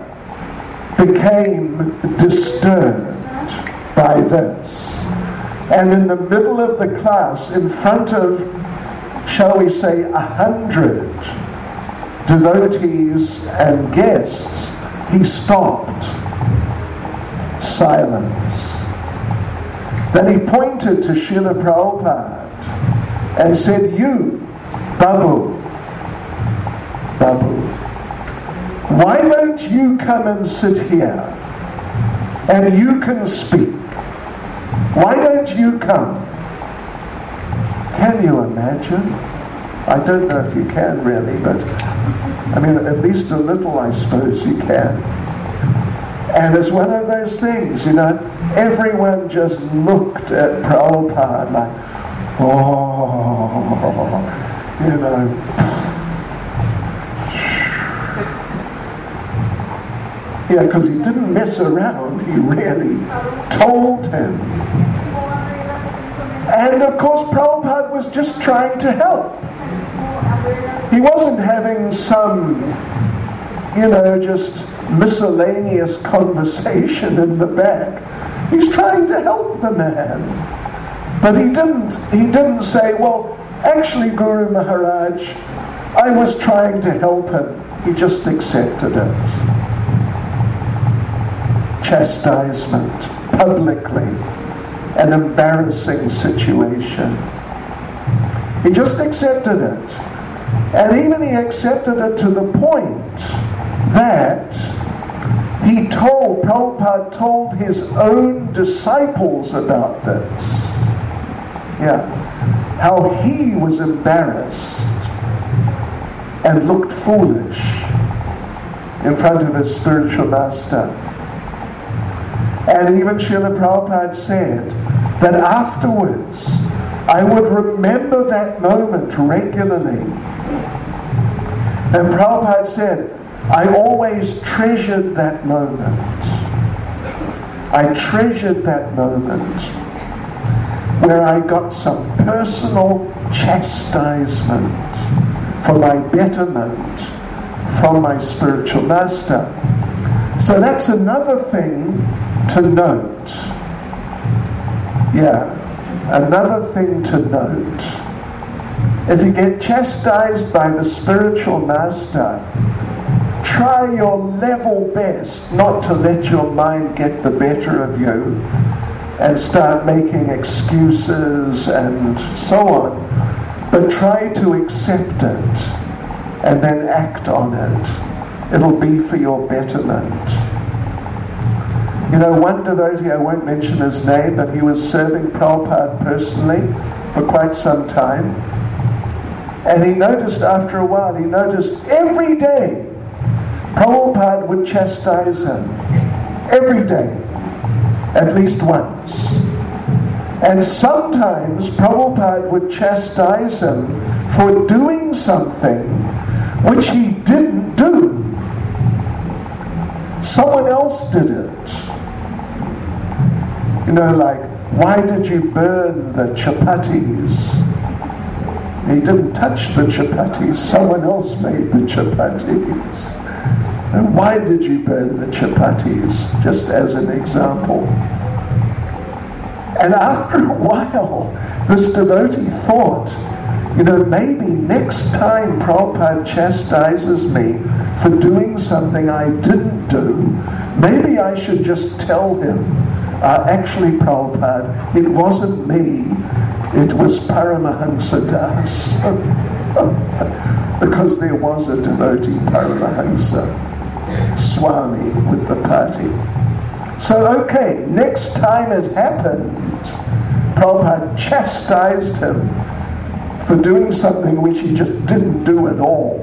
became disturbed by this. And in the middle of the class, in front of, shall we say, a hundred devotees and guests, he stopped. Silence. Then he pointed to Srila Prabhupada and said, you, Babu, Babu, why don't you come and sit here and you can speak? Why don't you come? Can you imagine? I don't know if you can really, but I mean, at least a little I suppose you can. And it's one of those things, you know, everyone just looked at Prabhupada like, oh, you know. Yeah, because he didn't mess around, he really told him. And of course, Prabhupada was just trying to help. He wasn't having some, you know, just miscellaneous conversation in the back. He's trying to help the man. But he didn't, he didn't say, well, actually, Guru Maharaj, I was trying to help him. He just accepted it. Chastisement, publicly, an embarrassing situation. He just accepted it. And even he accepted it to the point that he told, Prabhupada told his own disciples about this. Yeah. How he was embarrassed and looked foolish in front of his spiritual master. And even Srila Prabhupada said that afterwards I would remember that moment regularly. And Prabhupada said, I always treasured that moment. I treasured that moment where I got some personal chastisement for my betterment from my spiritual master. So that's another thing to note. Yeah, another thing to note. If you get chastised by the spiritual master, try your level best not to let your mind get the better of you and start making excuses and so on. But try to accept it and then act on it. It'll be for your betterment. You know, one devotee, I won't mention his name, but he was serving Prabhupada personally for quite some time. And he noticed after a while, he noticed every day Prabhupada would chastise him. Every day. At least once. And sometimes Prabhupada would chastise him for doing something which he didn't do. Someone else did it. You know, like, why did you burn the chapatis? He didn't touch the chapatis. Someone else made the chapatis. And why did you burn the chapatis? Just as an example. And after a while, this devotee thought, you know, maybe next time Prabhupada chastises me for doing something I didn't do, maybe I should just tell him, uh, actually Prabhupada, it wasn't me, it was Paramahansa Das. Because there was a devotee Paramahansa Swami with the party. So okay, next time it happened, Prabhupada chastised him for doing something which he just didn't do at all.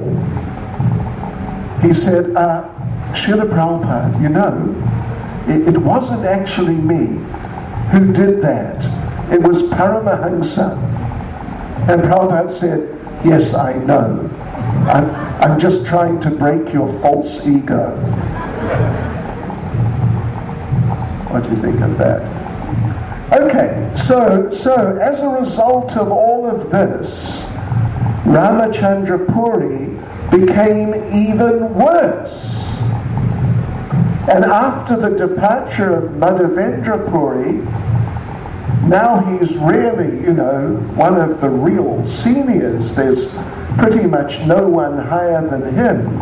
He said, uh, Srila Prabhupada, you know, it, it wasn't actually me who did that. It was Paramahansa. And Prabhupada said, yes, I know. I'm, I'm just trying to break your false ego. What do you think of that? Okay, so, so as a result of all of this, Ramachandra Puri became even worse. And after the departure of Madhavendra Puri, now he's really, you know, one of the real seniors. There's pretty much no one higher than him.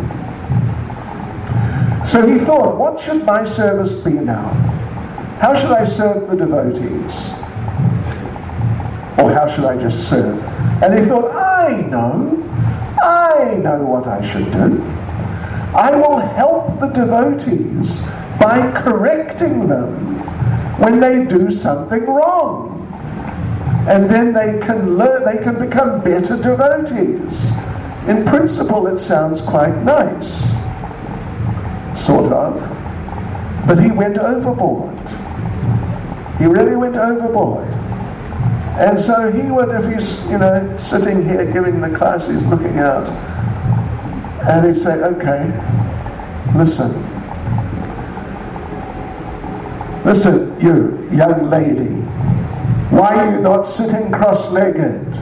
So he thought, what should my service be now? How should I serve the devotees? Or how should I just serve? And he thought, I know. I know what I should do. I will help the devotees by correcting them when they do something wrong. And then they can learn, they can become better devotees. In principle, it sounds quite nice. Sort of. But he went overboard. He really went overboard. And so he would, if he's, you know, sitting here giving the class, he's looking out, and he'd say, okay, listen. Listen, you, young lady, why are you not sitting cross-legged?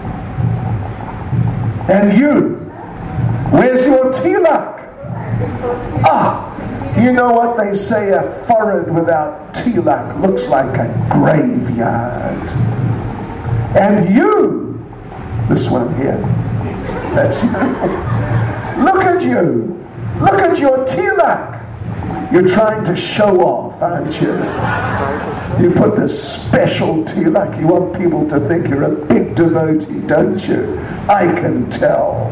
And you, where's your tilak? Ah, you know what they say, a forehead without tilak looks like a graveyard. And you, this one here, that's you. Look at you. Look at your tilak. You're trying to show off, aren't you? You put this special tilak. You want people to think you're a big devotee, don't you? I can tell.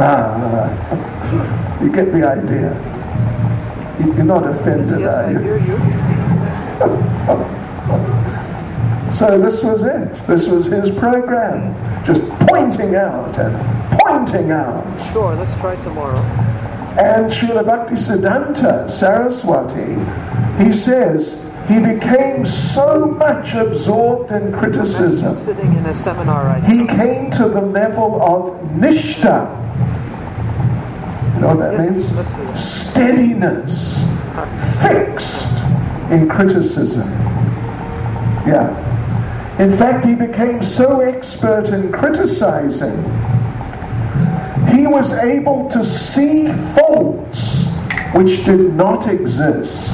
Ah, you get the idea. You're not offended, yes, are you? I hear you. So this was it. This was his program. Just pointing out and pointing out. Sure, let's try tomorrow. And Srila Bhaktisiddhanta Saraswati, he says, he became so much absorbed in criticism. Sitting in a seminar right He came to the level of nishta. You know what that Yes, means? yes. Steadiness. Fixed in criticism. Yeah. In fact, he became so expert in criticizing, he was able to see faults which did not exist.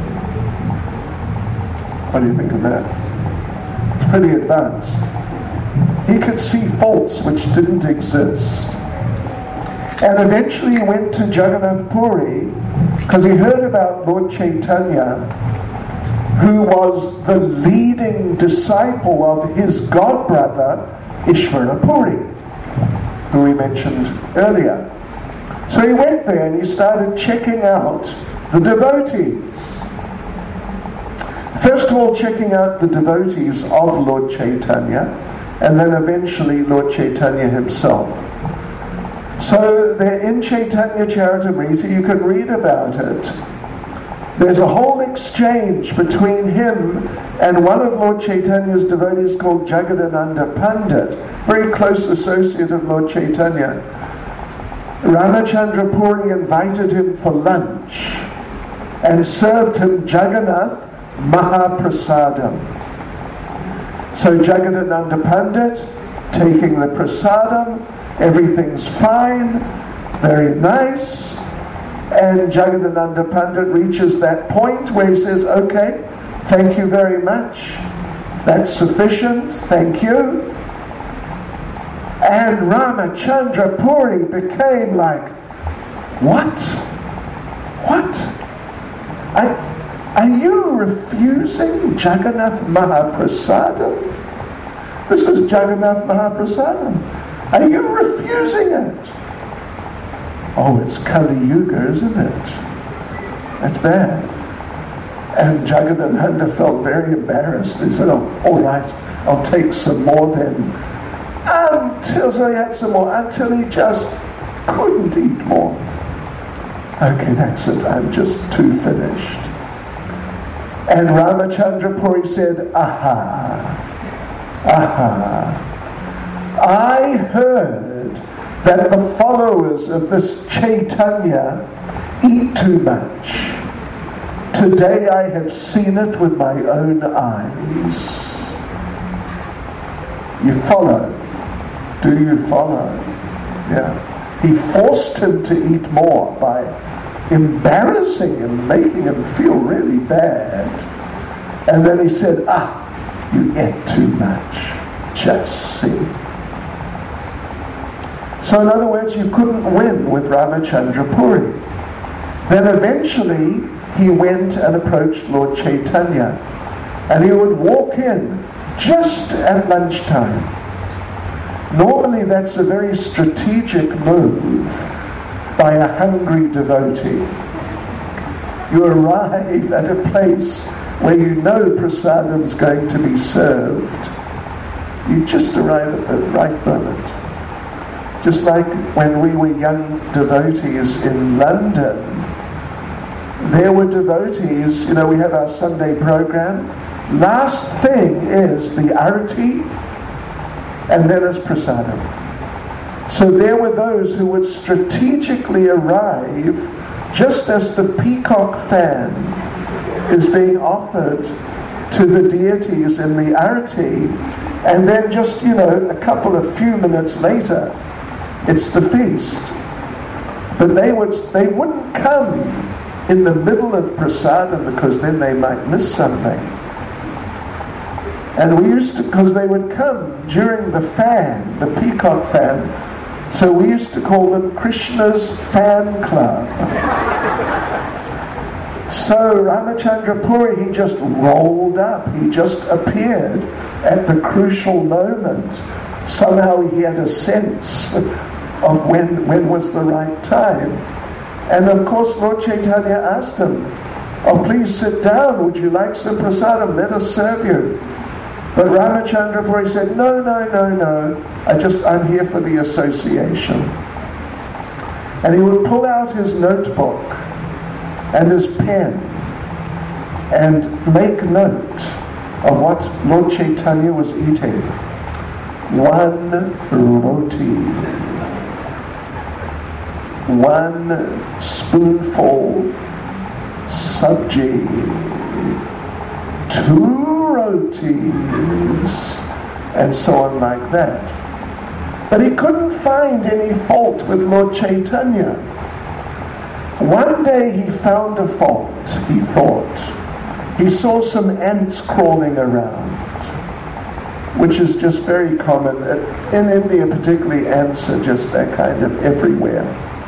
What do you think of that? It's pretty advanced. He could see faults which didn't exist. And eventually he went to Jagannath Puri because he heard about Lord Chaitanya, who was the leading disciple of his godbrother Ishvara Puri, who we mentioned earlier. So he went there and he started checking out the devotees. First of all, checking out the devotees of Lord Chaitanya, and then eventually Lord Chaitanya himself. So they're in Chaitanya Charitamrita, you can read about it. There's a whole exchange between him and one of Lord Chaitanya's devotees called Jagadananda Pandit, very close associate of Lord Chaitanya. Ramachandra Puri invited him for lunch and served him Jagannath Mahaprasadam. So Jagadananda Pandit taking the prasadam, everything's fine, very nice, and Jagadananda Pandit reaches that point where he says, okay, thank you very much, that's sufficient, thank you. And Ramachandra Puri became like, what? What? I, are you refusing Jagannath Mahaprasadam? This is Jagannath Mahaprasadam. Are you refusing it? Oh, it's Kali Yuga, isn't it? That's bad. And Jagadananda felt very embarrassed. He said, oh, all right, I'll take some more then. Until so he had some more, until he just couldn't eat more. Okay, that's it, I'm just too finished. And Ramachandra Puri said, aha, aha, I heard that the followers of this Chaitanya eat too much. Today I have seen it with my own eyes. You follow? Do you follow? Yeah. He forced him to eat more by embarrassing him, making him feel really bad. And then he said, ah, you ate too much. Just see. So in other words, you couldn't win with Ramachandra Puri. Then eventually he went and approached Lord Chaitanya, and he would walk in just at lunchtime. Normally that's a very strategic move by a hungry devotee. You arrive at a place where you know prasadam is going to be served. You just arrive at the right moment. Just like when we were young devotees in London, there were devotees, you know, we have our Sunday program. Last thing is the arati, and then is prasadam. So there were those who would strategically arrive just as the peacock fan is being offered to the deities in the arati, and then just, you know, a couple of few minutes later, it's the feast. But they would they wouldn't come in the middle of prasadam because then they might miss something. And we used to, because they would come during the fan, the peacock fan, so we used to call them Krishna's fan club. So Ramachandra Puri, he just rolled up, he just appeared at the crucial moment. Somehow he had a sense of when, when was the right time. And of course Lord Chaitanya asked him, oh, please sit down, would you like some prasadam, let us serve you. But Ramachandra Puri said, no, no, no, no, I just, I'm here for the association. And he would pull out his notebook and his pen, and make note of what Lord Chaitanya was eating. One roti, one spoonful sabji, two rotis, and so on like that. But he couldn't find any fault with Lord Chaitanya. One day he found a fault, he thought. He saw some ants crawling around, which is just very common. In India particularly, ants are just, they're kind of everywhere.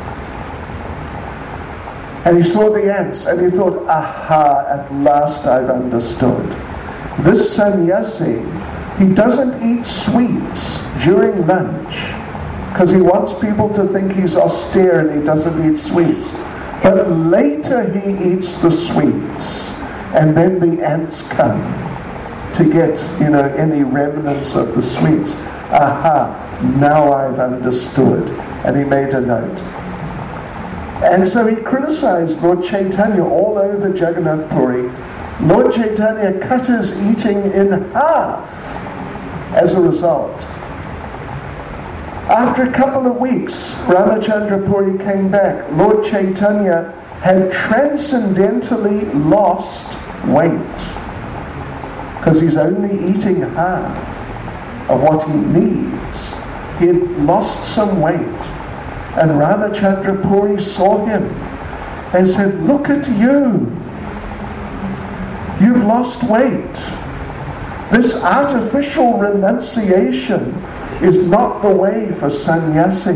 And he saw the ants and he thought, aha, at last I've understood. This sannyasi, he doesn't eat sweets during lunch because he wants people to think he's austere and he doesn't eat sweets. But later he eats the sweets, and then the ants come to get, you know, any remnants of the sweets. Aha, now I've understood. And he made a note. And so he criticized Lord Chaitanya all over Jagannath Puri. Lord Chaitanya cut his eating in half as a result. After a couple of weeks, Ramachandra Puri came back. Lord Chaitanya had transcendentally lost weight because he's only eating half of what he needs. He had lost some weight. And Ramachandra Puri saw him and said, look at you. You've lost weight. This artificial renunciation is not the way for sannyasis.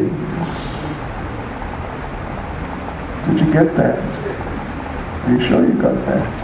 Did you get that? Are you sure you got that?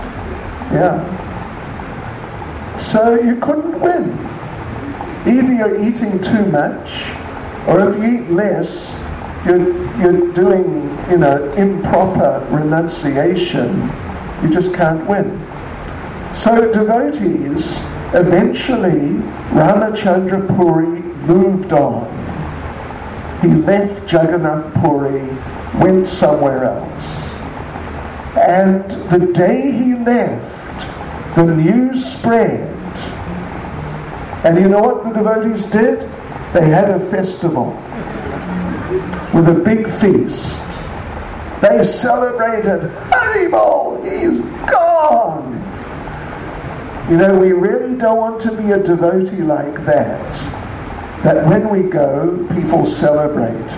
Yeah. So you couldn't win. Either you're eating too much, or if you eat less, you're, you're doing, you know, improper renunciation. You just can't win. So devotees, eventually, Ramachandra Puri moved on. He left Jagannath Puri, went somewhere else. And the day he left, the news spread. And you know what the devotees did? They had a festival with a big feast. They celebrated, Haribol, he's gone! You know, we really don't want to be a devotee like that. That when we go, people celebrate.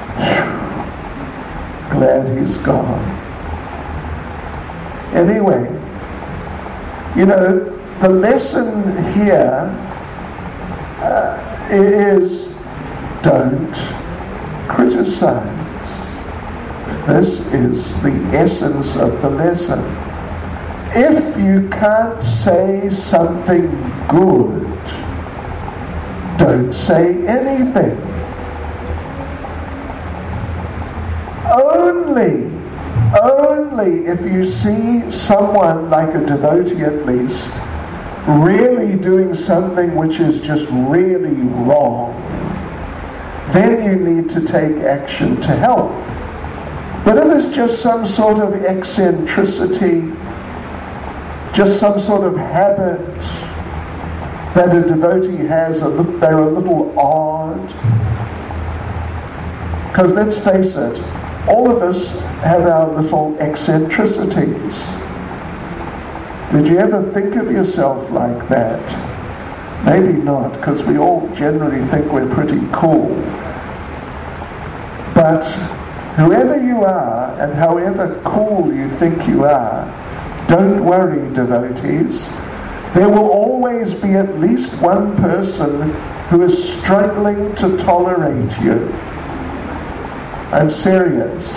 Glad he's gone. Anyway, you know, the lesson here uh, is don't criticize. This is the essence of the lesson. If you can't say something good, don't say anything. Only, only if you see someone, like a devotee at least, really doing something which is just really wrong, then you need to take action to help. But if it's just some sort of eccentricity, just some sort of habit that a devotee has, a little, they're a little odd. Because let's face it, all of us have our little eccentricities. Did you ever think of yourself like that? Maybe not, because we all generally think we're pretty cool. But whoever you are, and however cool you think you are, don't worry, devotees. There will always be at least one person who is struggling to tolerate you. I'm serious.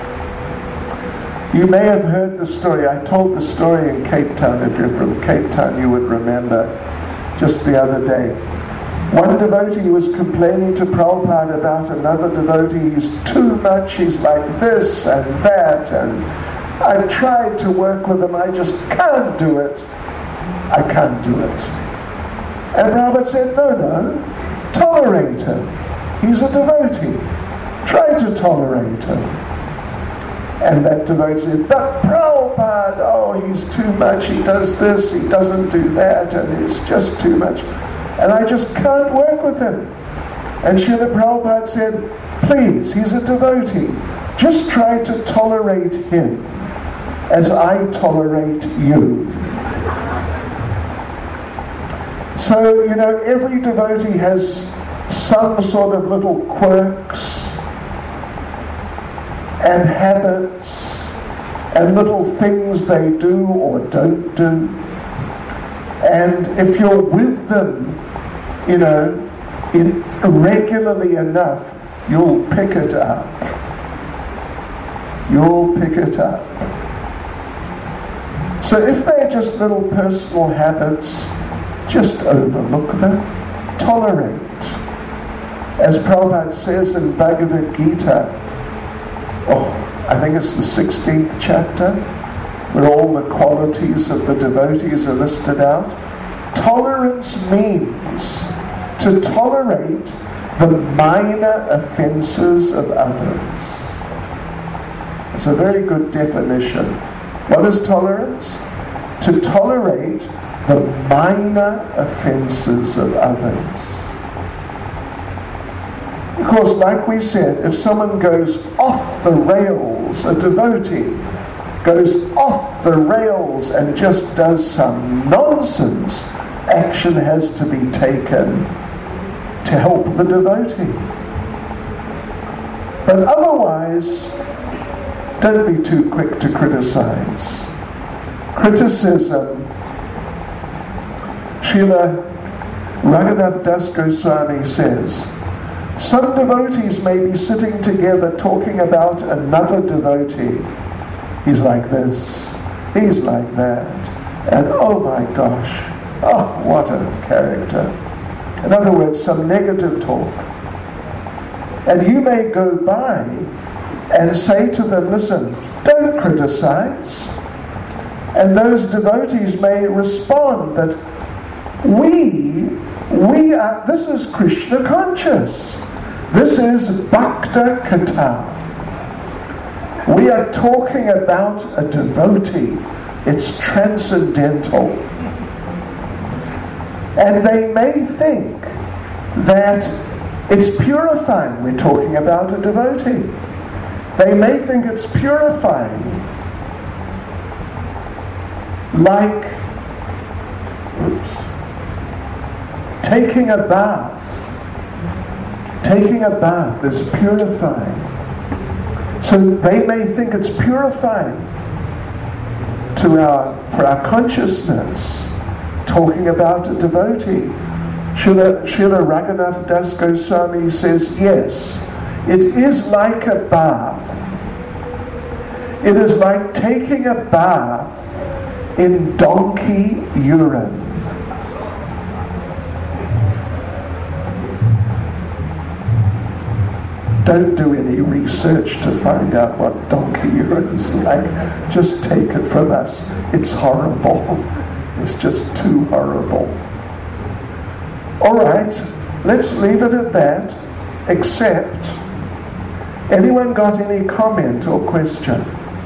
You may have heard the story. I told the story in Cape Town. If you're from Cape Town, you would remember just the other day. One devotee was complaining to Prabhupada about another devotee. He's too much, he's like this and that, and I've tried to work with him, I just can't do it. I can't do it. And Prabhupada said, no, no, tolerate him. He's a devotee. Try to tolerate him. And that devotee said, but Prabhupada, oh, he's too much, he does this, he doesn't do that, and it's just too much. And I just can't work with him. And Srila Prabhupada said, please, he's a devotee. Just try to tolerate him as I tolerate you. So, you know, every devotee has some sort of little quirks and habits and little things they do or don't do. And if you're with them, you know, in, regularly enough, you'll pick it up. You'll pick it up. So if they're just little personal habits, just overlook them, tolerate. As Prabhupada says in Bhagavad Gita, oh, I think it's the sixteenth chapter, where all the qualities of the devotees are listed out. Tolerance means to tolerate the minor offenses of others. It's a very good definition. What is tolerance? To tolerate the minor offenses of others. Of course, like we said, if someone goes off the rails, a devotee goes off the rails and just does some nonsense, action has to be taken to help the devotee. But otherwise, don't be too quick to criticize. Criticism, Srila Raghunath Das Goswami says, some devotees may be sitting together talking about another devotee. He's like this, he's like that, and oh my gosh, oh, what a character. In other words, some negative talk. And you may go by and say to them, listen, don't criticize. And those devotees may respond that we, we are, this is Krishna conscious. This is Bhakta Katha. We are talking about a devotee. It's transcendental. And they may think that it's purifying. We're talking about a devotee. They may think it's purifying. Like oops, taking a bath. Taking a bath is purifying. So they may think it's purifying to our, for our consciousness, talking about a devotee. Srila, Srila Raghunath Das Goswami says, yes, it is like a bath. It is like taking a bath in donkey urine. Don't do any research to find out what donkey urine is like. Just take it from us. It's horrible. It's just too horrible. All right, let's leave it at that, except, anyone got any comment or question?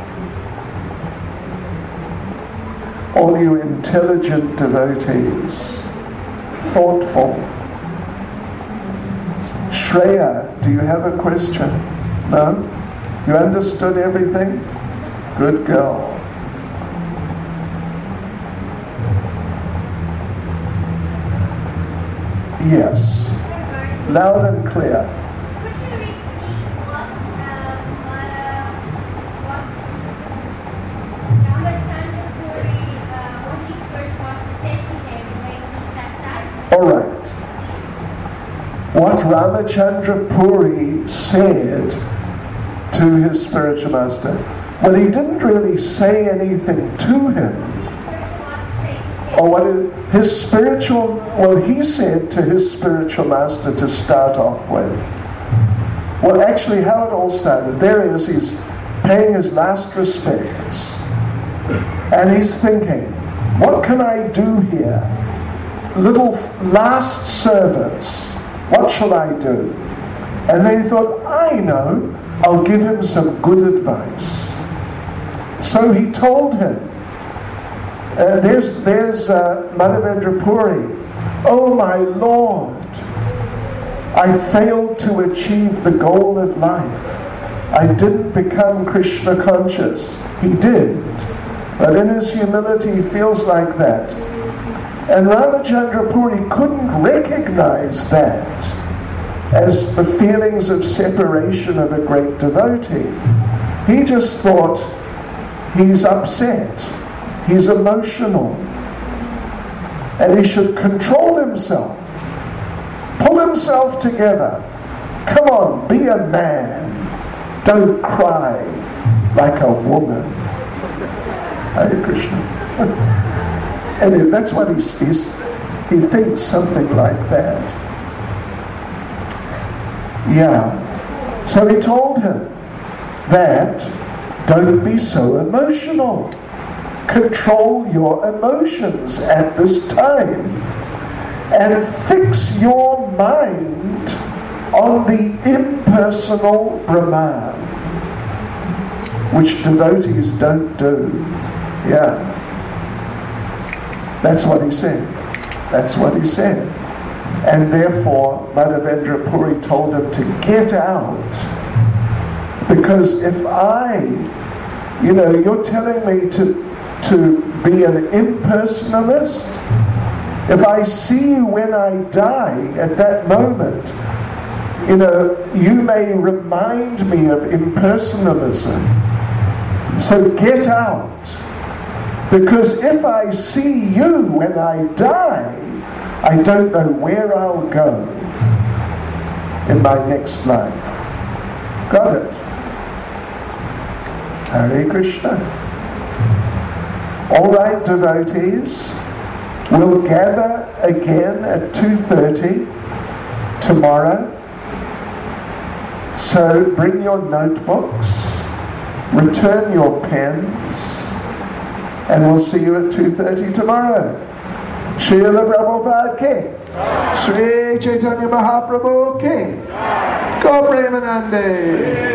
All you intelligent devotees, thoughtful. Shreya, do you have a question? No? You understood everything? Good girl. Yes. Loud and clear. Could you repeat what, uh, what, uh, what Ramachandra Puri, uh, what he first was said to him when he chastised him? All right. What Ramachandra Puri said to his spiritual master, well, he didn't really say anything to him. Or what his spiritual, well, he said to his spiritual master to start off with. Well, actually, how it all started, there he is, he's paying his last respects. And he's thinking, what can I do here? Little last service. What shall I do? And then he thought, I know, I'll give him some good advice. So he told him, uh, there's, there's uh, Madhavendra Puri, "Oh my Lord, I failed to achieve the goal of life. I didn't become Krishna conscious." He did, but in his humility he feels like that. And Ramachandra Puri couldn't recognize that as the feelings of separation of a great devotee. He just thought, he's upset, he's emotional, and he should control himself, pull himself together. Come on, be a man. Don't cry like a woman. Hare Krishna. Anyway, that's what he's, he's, he thinks, something like that. Yeah. So he told him that, don't be so emotional. Control your emotions at this time. And fix your mind on the impersonal Brahman, which devotees don't do. Yeah. That's what he said. That's what he said. And therefore, Madhavendra Puri told him to get out. Because if I, you know, you're telling me to, to be an impersonalist, if I see you when I die at that moment, you know, you may remind me of impersonalism. So get out. Because if I see you when I die, I don't know where I'll go in my next life. Got it? Hare Krishna. All right, devotees, we'll gather again at two thirty tomorrow. So bring your notebooks, return your pens, and we'll see you at two thirty tomorrow. Srila Prabhupada ki, Sri Chaitanya Mahaprabhu ki, Go Premanande.